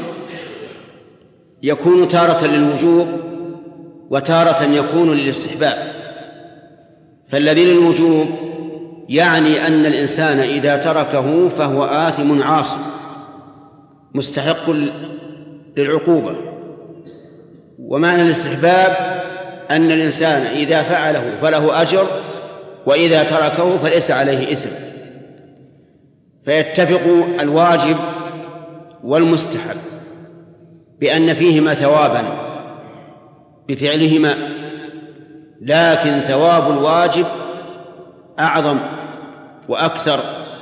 يكون تارة للوجوب وتارة يكون للاستحباب. فالذي للوجوب يعني أن الإنسان إذا تركه فهو آثم عاصٍ مستحق للعقوبة. ومعنى الاستحباب أن الإنسان إذا فعله فله أجر، وإذا تركه فليس عليه إثم. فيتفق الواجب والمستحب بأن فيهما ثوابا بفعلهما، لكن ثواب الواجب أعظم وأكثر،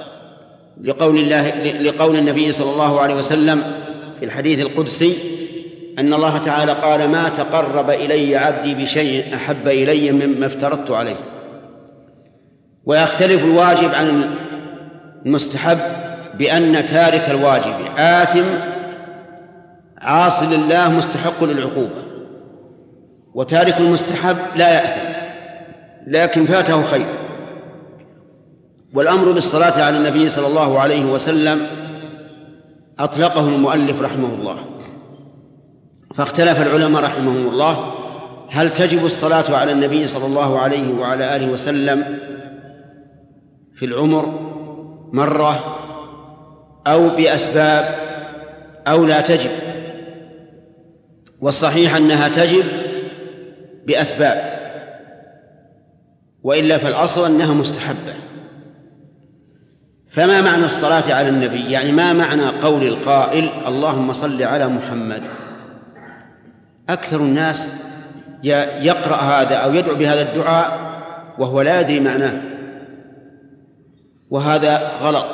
لقول النبي صلى الله عليه وسلم في الحديث القدسي أن الله تعالى قال: ما تقرب إلي عبدي بشيء أحب إلي مما افترضت عليه. ويختلف الواجب عن المستحب بأن تارك الواجب آثم عاص لله مستحق للعقوبة، وتارك المستحب لا يأثم لكن فاته خير. والأمر بالصلاة على النبي صلى الله عليه وسلم أطلقه المؤلف رحمه الله، فاختلف العلماء رحمهم الله هل تجب الصلاة على النبي صلى الله عليه وعلى آله وسلم في العمر مرة أو بأسباب أو لا تجب. والصحيح أنها تجب بأسباب، وإلا فالأصل أنها مستحبة. فما معنى الصلاة على النبي؟ يعني ما معنى قول القائل اللهم صل على محمد؟ أكثر الناس يقرأ هذا أو يدعو بهذا الدعاء وهو لا يدري معناه، وهذا غلط.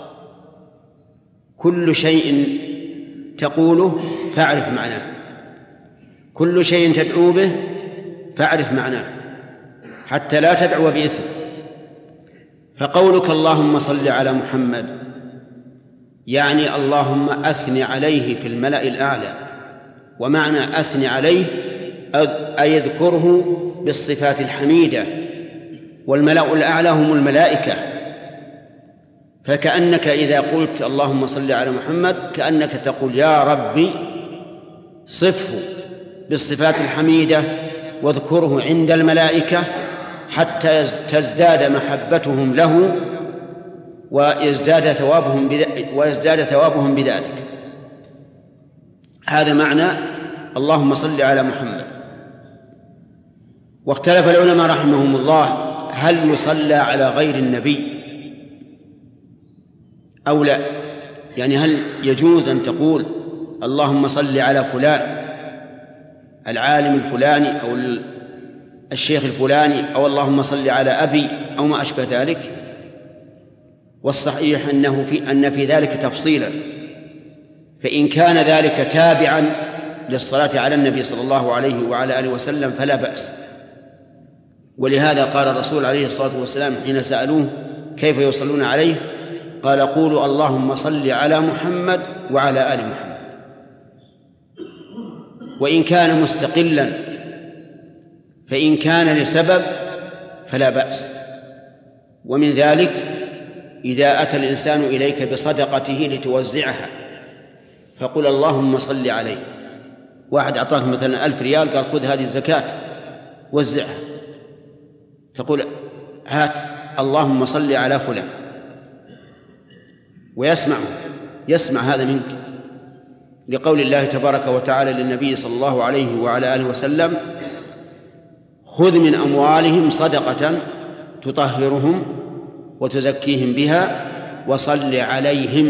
كل شيء تقوله فاعرف معناه، كل شيء تدعو به فاعرف معناه، حتى لا تدعو بإثم. فقولك اللهم صل على محمد يعني اللهم أثني عليه في الملأ الأعلى، ومعنى أثني عليه أي يذكره بالصفات الحميدة، والملأ الأعلى هم الملائكة. فكأنك إذا قلت اللهم صل على محمد كأنك تقول يا ربي صفه بالصفات الحميدة واذكره عند الملائكة حتى تزداد محبتهم له ويزداد ثوابهم بذلك. هذا معنى اللهم صل على محمد. واختلف العلماء رحمهم الله هل يصلى على غير النبي أو لا، يعني هل يجوز أن تقول اللهم صل على فلان العالم الفلاني أو الشيخ الفلاني، أو اللهم صل على أبي أو ما أشبه ذلك؟ والصحيح أن في ذلك تفصيلا، فإن كان ذلك تابعا للصلاة على النبي صلى الله عليه وعلى آله وسلم فلا بأس. ولهذا قال الرسول عليه الصلاة والسلام حين سألوه كيف يصلون عليه قال قولوا اللهم صل على محمد وعلى آل محمد. وإن كان مستقلا، فإن كان لسبب فلا بأس. ومن ذلك إذا أتى الإنسان إليك بصدقته لتوزعها فقل اللهم صل عليه. واحد أعطاك مثلا 1000 ريال قال خذ هذه الزكاة وزعها، تقول هات اللهم صل على فلان، يسمع هذا منك، لقول الله تبارك وتعالى للنبي صلى الله عليه وعلى آله وسلم خذ من أموالهم صدقة تطهرهم وتزكيهم بها وصل عليهم.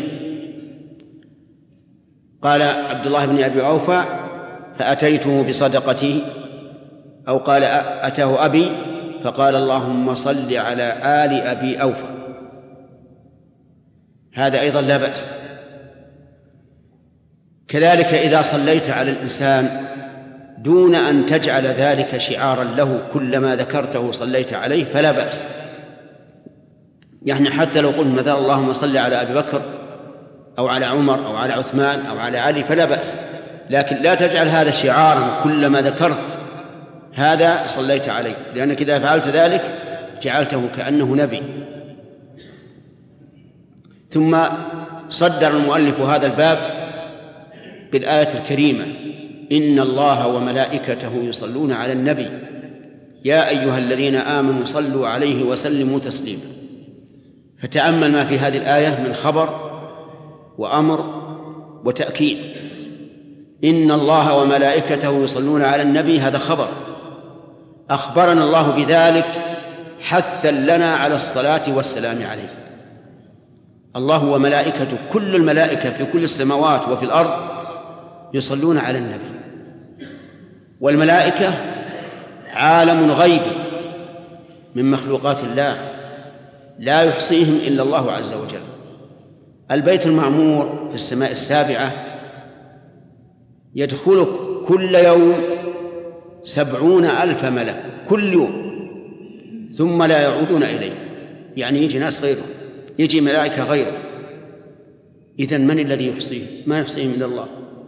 قال عبد الله بن أبي أوفى فأتيته بصدقته، أو قال أتاه أبي فقال اللهم صل على آل أبي أوفى. هذا أيضا لا بأس. كذلك إذا صليت على الإنسان دون أن تجعل ذلك شعارا له كلما ذكرته صليت عليه فلا بأس. يعني حتى لو قلت مثلا اللهم صل على أبي بكر أو على عمر أو على عثمان أو على علي فلا بأس، لكن لا تجعل هذا شعارا كلما ذكرت هذا صليت عليه، لأنك إذا فعلت ذلك جعلته كأنه نبي. ثم صدر المؤلف هذا الباب بالآية الكريمة إن الله وملائكته يصلون على النبي يا أيها الذين آمنوا صلوا عليه وسلموا تسليما. فتأمل ما في هذه الآية من خبر وأمر وتأكيد. إن الله وملائكته يصلون على النبي هذا خبر، أخبرنا الله بذلك حثا لنا على الصلاة والسلام عليه. الله وملائكته كل الملائكة في كل السماوات وفي الأرض يصلون على النبي، والملائكة عالم غيبي من مخلوقات الله لا يحصيهم إلا الله عز وجل. البيت المعمور في السماء السابعة يدخل كل يوم 70,000 ملك كل يوم ثم لا يعودون إليه، يعني يجي ناس غيره، يجي ملائكة غيره. إذن من الذي يحصيهم؟ ما يحصيهم إلا الله.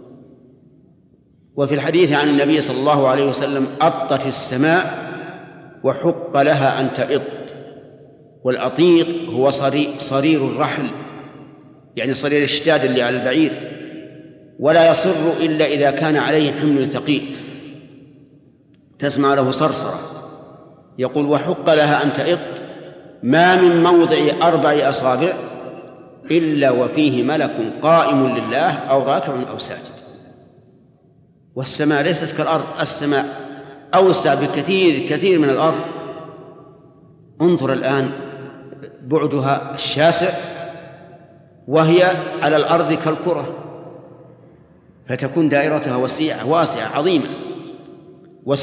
وفي الحديث عن النبي صلى الله عليه وسلم أطت السماء وحق لها أن تئط. والأطيط هو صرير الرحل، يعني صرير الشداد اللي على البعير، ولا يصر إلا إذا كان عليه حمل ثقيل تسمع له صرصرة. يقول وحق لها أن تئط ما من موضع 4 أصابع إلا وفيه ملك قائم لله أو راكع أو ساجد. والسماء ليست كالأرض، السماء أوسع بكثير من الأرض. انظر الآن بعدها الشاسع وهي على الأرض كالكرة، فتكون دائرتها واسعة عظيمة.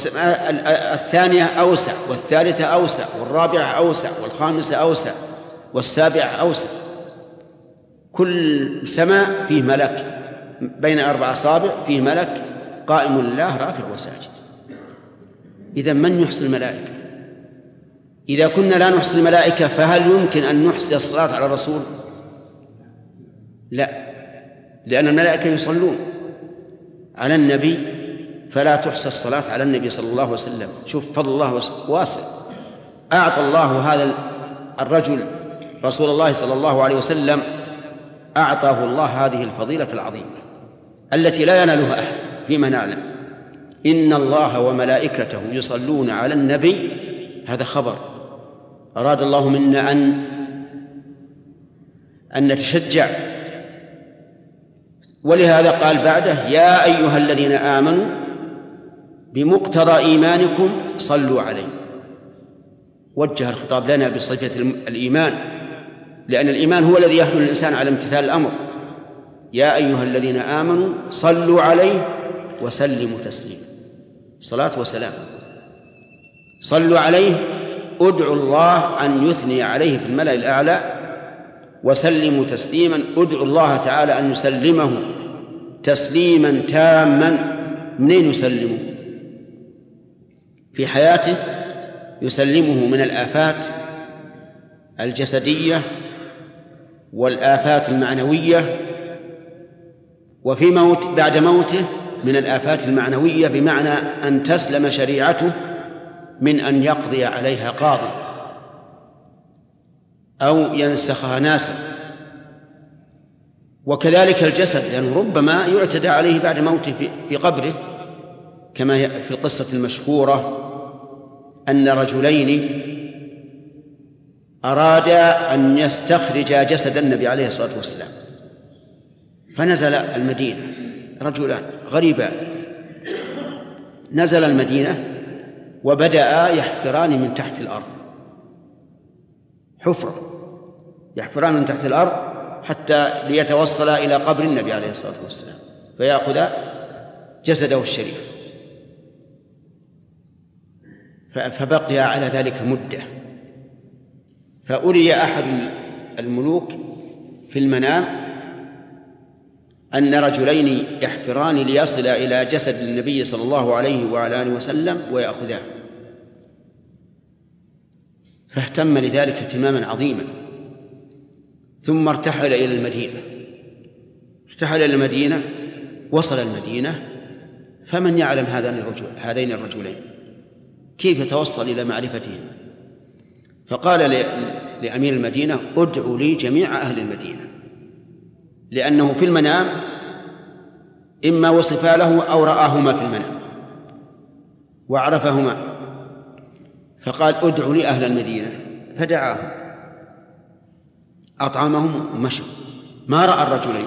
والسماء الثانية أوسع، والثالثة أوسع، والرابعة أوسع، والخامسة أوسع، والسابعة أوسع. كل سماء فيه ملك بين 4 أصابع، فيه ملك قائم لله راكع وساجد. إذن من يحصي الملائكة؟ إذا كنا لا نحصي الملائكة فهل يمكن أن نحصي الصلاة على الرسول؟ لا، لأن الملائكة يصلون على النبي، فلا تحصى الصلاة على النبي صلى الله عليه وسلم. شوف فضل الله واسع. أعطى الله هذا الرجل رسول الله صلى الله عليه وسلم، أعطاه الله هذه الفضيلة العظيمة التي لا ينالها أحد فيما نعلم. إن الله وملائكته يصلون على النبي، هذا خبر أراد الله منا أن نتشجع، ولهذا قال بعده: يا أيها الذين آمنوا بمقتضى إيمانكم صلوا عليه. وجه الخطاب لنا بصفة الإيمان، لأن الإيمان هو الذي يحمل الإنسان على امتثال الأمر. يا أيها الذين آمنوا صلوا عليه وسلموا تسليما. صلاة وسلام. صلوا عليه، ادعوا الله أن يثني عليه في الملأ الأعلى، وسلموا تسليما، ادعوا الله تعالى أن يسلمه تسليما تاما. منين يسلمه؟ في حياته يسلمه من الآفات الجسدية والآفات المعنوية، وفي بعد موته من الآفات المعنوية، بمعنى أن تسلم شريعته من أن يقضي عليها قاضي أو ينسخها ناسخ. وكذلك الجسد، لأنه ربما يعتدى عليه بعد موته في قبره، كما في القصة المشهورة أن رجلين أرادا أن يستخرجا جسد النبي عليه الصلاة والسلام، فنزل المدينة رجلان غريبان، نزل المدينة وبدأ يحفران من تحت الأرض، حفرة يحفران من تحت الأرض حتى ليتوصلا إلى قبر النبي عليه الصلاة والسلام فيأخذ جسده الشريف. فبقي على ذلك مدة، فأري أحد الملوك في المنام أن رجلين يحفران ليصل إلى جسد النبي صلى الله عليه وعلى آله وسلم ويأخذاه، فاهتم لذلك اهتماما عظيما، ثم ارتحل إلى المدينة، وصل المدينة، فمن يعلم هذين الرجلين كيف يتوصل إلى معرفتهم؟ فقال لأمير المدينة: ادعوا لي جميع أهل المدينة، لأنه في المنام إما وصفا له أو رآهما في المنام وعرفهما، فقال: ادعوا لي أهل المدينة، فدعاهم أطعمهم ومشوا، ما رأى الرجلين،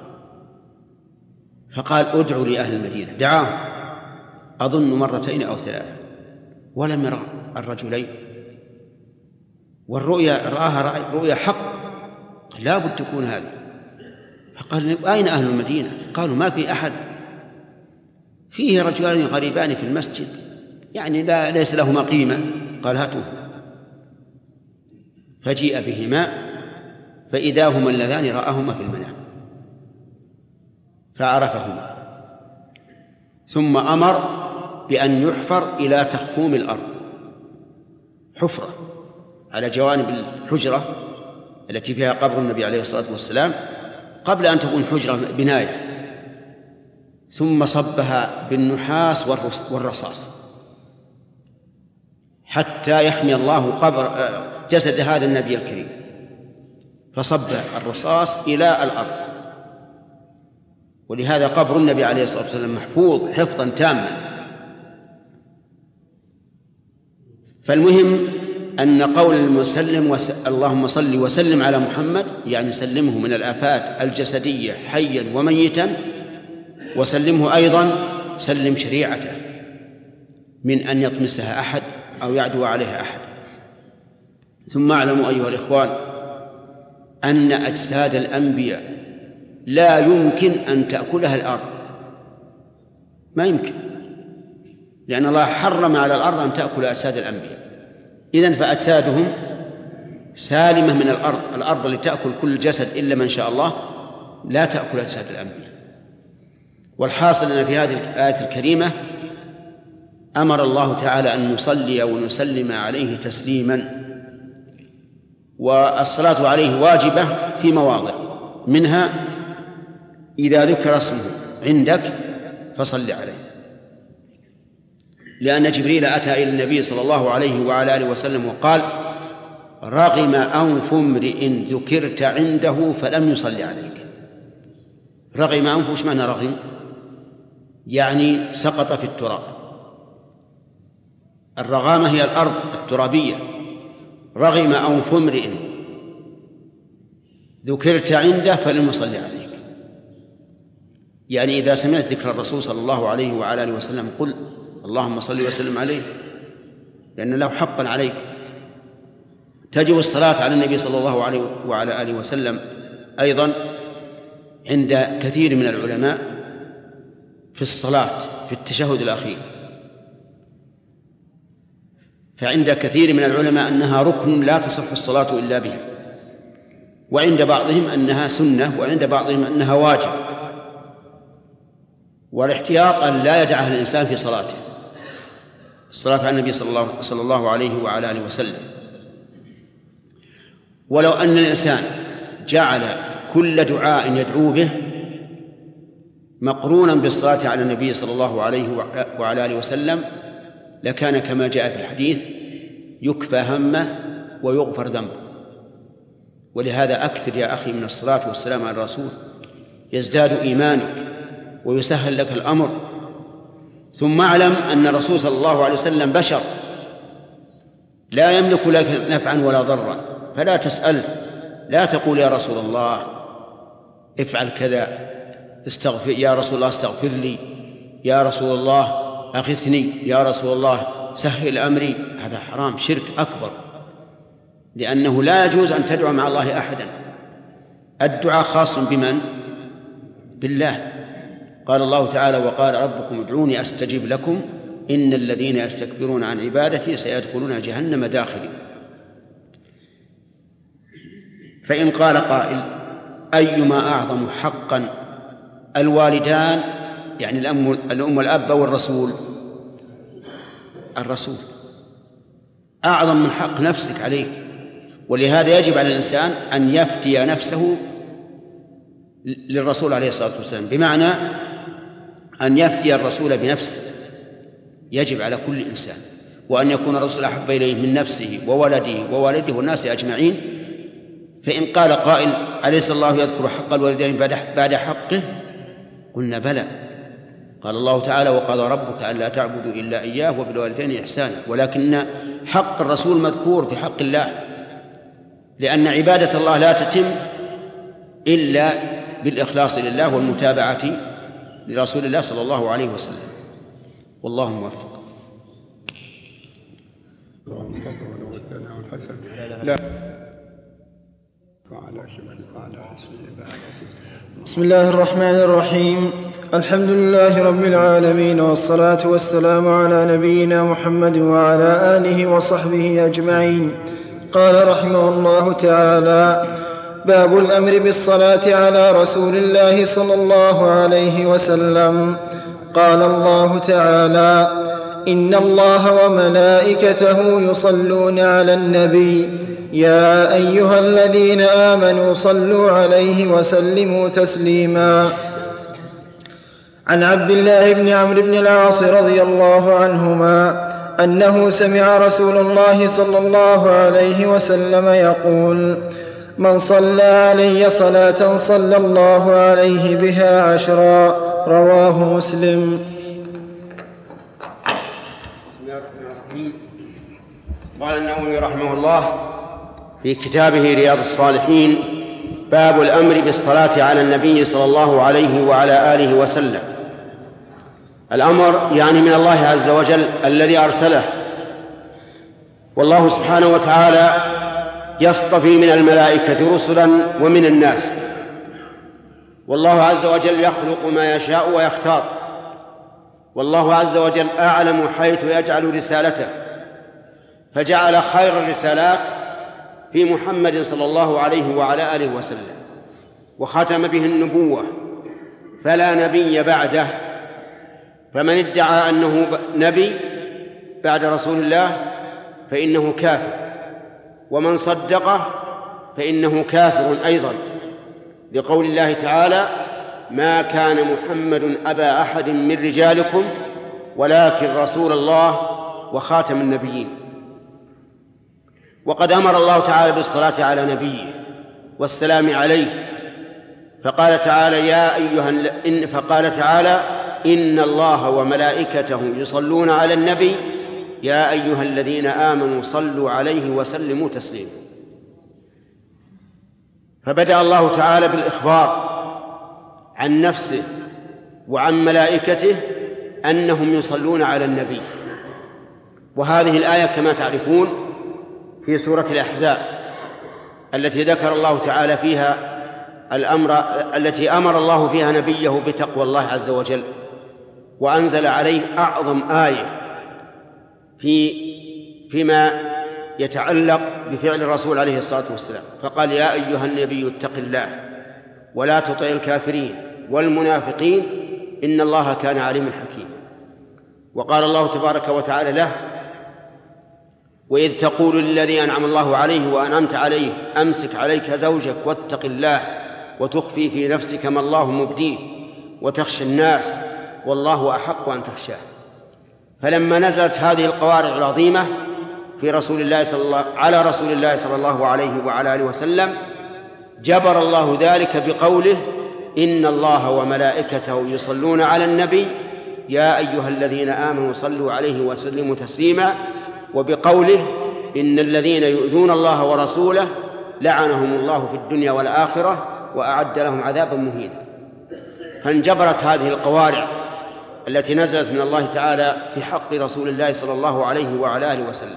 فقال: ادعوا لي أهل المدينة، دعاهم أظن 2 أو 3 ولم يرى الرجلين، والرؤيا رآها رؤيا حق، لا بد تكون هذه. فقال: أين أهل المدينة؟ قالوا: ما في أحد، فيه رجلان غريبان في المسجد، يعني ليس لهما قيمة. قال: هاتوه. فجيء بهما فإذا هما اللذان رآهما في المنام فعرفهما، ثم أمر بأن يحفر إلى تخوم الأرض، حفرة على جوانب الحجرة التي فيها قبر النبي عليه الصلاة والسلام قبل أن تكون حجرة بناية، ثم صبها بالنحاس والرصاص حتى يحمي الله قبر جسد هذا النبي الكريم، فصب الرصاص إلى الأرض. ولهذا قبر النبي عليه الصلاة والسلام محفوظ حفظا تاما. فالمهم أن قول المسلم اللهم صل وسلم على محمد، يعني سلمه من الآفات الجسدية حيا وميتا، وسلمه أيضا سلم شريعته من أن يطمسها أحد أو يعدو عليها أحد. ثم اعلموا أيها الإخوان أن أجساد الأنبياء لا يمكن أن تأكلها الأرض، ما يمكن، لأن الله حرم على الأرض أن تأكل أجساد الأنبياء. إذن فأجسادهم سالمة من الأرض اللي تأكل كل الجسد إلا من شاء الله لا تأكل أجساد الأنبياء. والحاصل أن في هذه الآية الكريمة أمر الله تعالى أن نصلي ونسلم عليه تسليما، والصلاة عليه واجبة في مواضع، منها إذا ذكر اسمه عندك فصل عليه، لأن جبريل أتى إلى النبي صلى الله عليه وعلى آله وسلم وقال: رغم أنف امرئ ذكرت عنده فلم يصلي عليك. رغم أنف، وش معنى رغم؟ يعني سقط في التراب. الرغامة هي الأرض الترابية. رغم أنف امرئ ذكرت عنده فلم يصلي عليك، يعني إذا سمعت ذكر الرسول صلى الله عليه وعلى آله وسلم قل اللهم صل وسلم عليه، لأن له حقا عليك. تجب الصلاة على النبي صلى الله عليه وعلى آله وسلم أيضا عند كثير من العلماء في الصلاة في التشهد الأخير، فعند كثير من العلماء أنها ركن لا تصح الصلاة إلا بها، وعند بعضهم أنها سنة، وعند بعضهم أنها واجب. والاحتياط أن لا يدعها الإنسان في صلاته، الصلاة على النبي صلى الله عليه وعلى آله وسلم. ولو أن الإنسان جعل كل دعاء يدعو به مقرونا بالصلاة على النبي صلى الله عليه وعلى آله وسلم لكان كما جاء في الحديث: يكفى همه ويغفر ذنبه. ولهذا أكثر يا أخي من الصلاة والسلام على الرسول، يزداد إيمانك ويسهل لك الأمر. ثم اعلم أن الرسول صلى الله عليه وسلم بشر لا يملك لك نفعا ولا ضرا، فلا تسأل، لا تقول يا رسول الله افعل كذا، استغفر يا رسول الله، استغفر لي يا رسول الله، أغثني يا رسول الله، سهل أمري. هذا حرام، شرك أكبر، لأنه لا يجوز أن تدعو مع الله أحدا. الدعاء خاص بمن؟ بالله. قال الله تعالى: وقال ربكم ادعوني أستجب لكم إن الذين يستكبرون عن عبادتي سيدخلون جهنم داخلين. فإن قال قائل: أيما أعظم حقا، الوالدان يعني الأم والأب أو الرسول؟ الرسول أعظم من حق نفسك عليك. ولهذا يجب على الإنسان أن يفتي نفسه للرسول عليه الصلاة والسلام، بمعنى أن يفتي الرسول بنفسه، يجب على كل إنسان، وأن يكون الرسول أحب إليه من نفسه وولده ووالده والناس أجمعين. فإن قال قائل: أليس الله يذكر حق الوالدين بعد حقه؟ قلنا بلى. قال الله تعالى: وقضى ربك ألا تعبدوا إلا إياه وبالوالدين إحسانا. ولكن حق الرسول مذكور في حق الله، لأن عبادة الله لا تتم إلا بالإخلاص لله والمتابعة لرسول الله صلى الله عليه وسلم. والله موفق. بسم الله الرحمن الرحيم. الحمد لله رب العالمين، والصلاة والسلام على نبينا محمد وعلى آله وصحبه أجمعين. قال رحمه الله تعالى: باب الأمر بالصلاة على رسول الله صلى الله عليه وسلم. قال الله تعالى: إن الله وملائكته يصلون على النبي يا أيها الذين آمنوا صلوا عليه وسلموا تسليما. عن عبد الله بن عمرو بن العاص رضي الله عنهما أنه سمع رسول الله صلى الله عليه وسلم يقول: من صلى علي صلاة صلى الله عليه بها 10. رواه مسلم. قال النووي رحمه الله في كتابه رياض الصالحين: باب الأمر بالصلاة على النبي صلى الله عليه وعلى آله وسلم. الأمر يعني من الله عز وجل الذي أرسله، والله سبحانه وتعالى يصطفي من الملائكة رسلا ومن الناس، والله عز وجل يخلق ما يشاء ويختار، والله عز وجل أعلم حيث يجعل رسالته، فجعل خير الرسالات في محمد صلى الله عليه وعلى آله وسلم، وختم به النبوة، فلا نبي بعده. فمن ادعى أنه نبي بعد رسول الله فإنه كافر، ومن صدقه فإنه كافر أيضا، لقول الله تعالى: ما كان محمد أبا أحد من رجالكم ولكن رسول الله وخاتم النبيين. وقد أمر الله تعالى بالصلاة على نبيه والسلام عليه، فقال تعالى: إن الله وملائكته يصلون على النبي يا أيها الذين آمنوا صلوا عليه وسلموا تسليما. فبدأ الله تعالى بالإخبار عن نفسه وعن ملائكته أنهم يصلون على النبي. وهذه الآية كما تعرفون في سورة الأحزاب التي ذكر الله تعالى فيها التي أمر الله فيها نبيه بتقوى الله عز وجل، وأنزل عليه أعظم آية فيما يتعلق بفعل الرسول عليه الصلاة والسلام، فقال: يا أيها النبي اتق الله ولا تطع الكافرين والمنافقين إن الله كان عليما حكيما. وقال الله تبارك وتعالى له: وإذ تقول للذي أنعم الله عليه وأنعمت عليه أمسك عليك زوجك واتق الله وتخفي في نفسك ما الله مبديه وتخشى الناس والله أحق أن تخشاه. فلما نزلت هذه القوارع العظيمة على رسول الله صلى الله عليه وعلى آله وسلم، جبر الله ذلك بقوله: إن الله وملائكته يصلون على النبي يا أيها الذين آمنوا صلوا عليه وسلموا تسليما، وبقوله: إن الذين يؤذون الله ورسوله لعنهم الله في الدنيا والآخرة وأعد لهم عذابا مهينا. فانجبرت هذه القوارع التي نزلت من الله تعالى في حق رسول الله صلى الله عليه وعلى آله وسلم.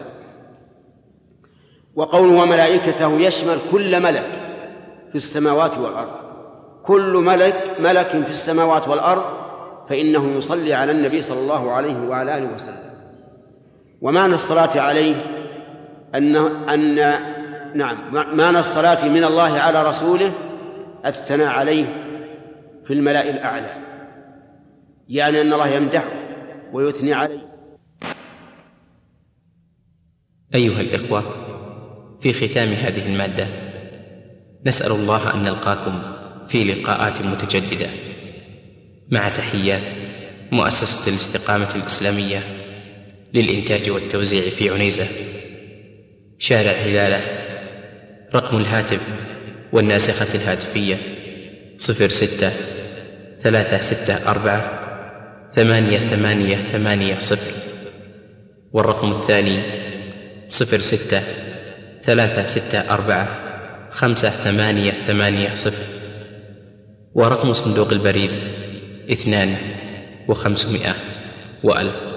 وقوله وملائكته يشمل كل ملك في السماوات والأرض، كل ملك في السماوات والأرض فإنه يصلي على النبي صلى الله عليه وعلى آله وسلم. ومعنى الصلاة عليه معنى الصلاة من الله على رسوله الثناء عليه في الملأ الأعلى، يعني أن الله يمدحه ويثني عليه. أيها الإخوة، في ختام هذه المادة نسأل الله أن نلقاكم في لقاءات متجددة، مع تحيات مؤسسة الاستقامة الإسلامية للإنتاج والتوزيع في عنيزة، شارع هلالة. رقم الهاتف والناسخة الهاتفية 06-364-8880، والرقم الثاني 06-364-5880، ورقم صندوق البريد 2500 و1000.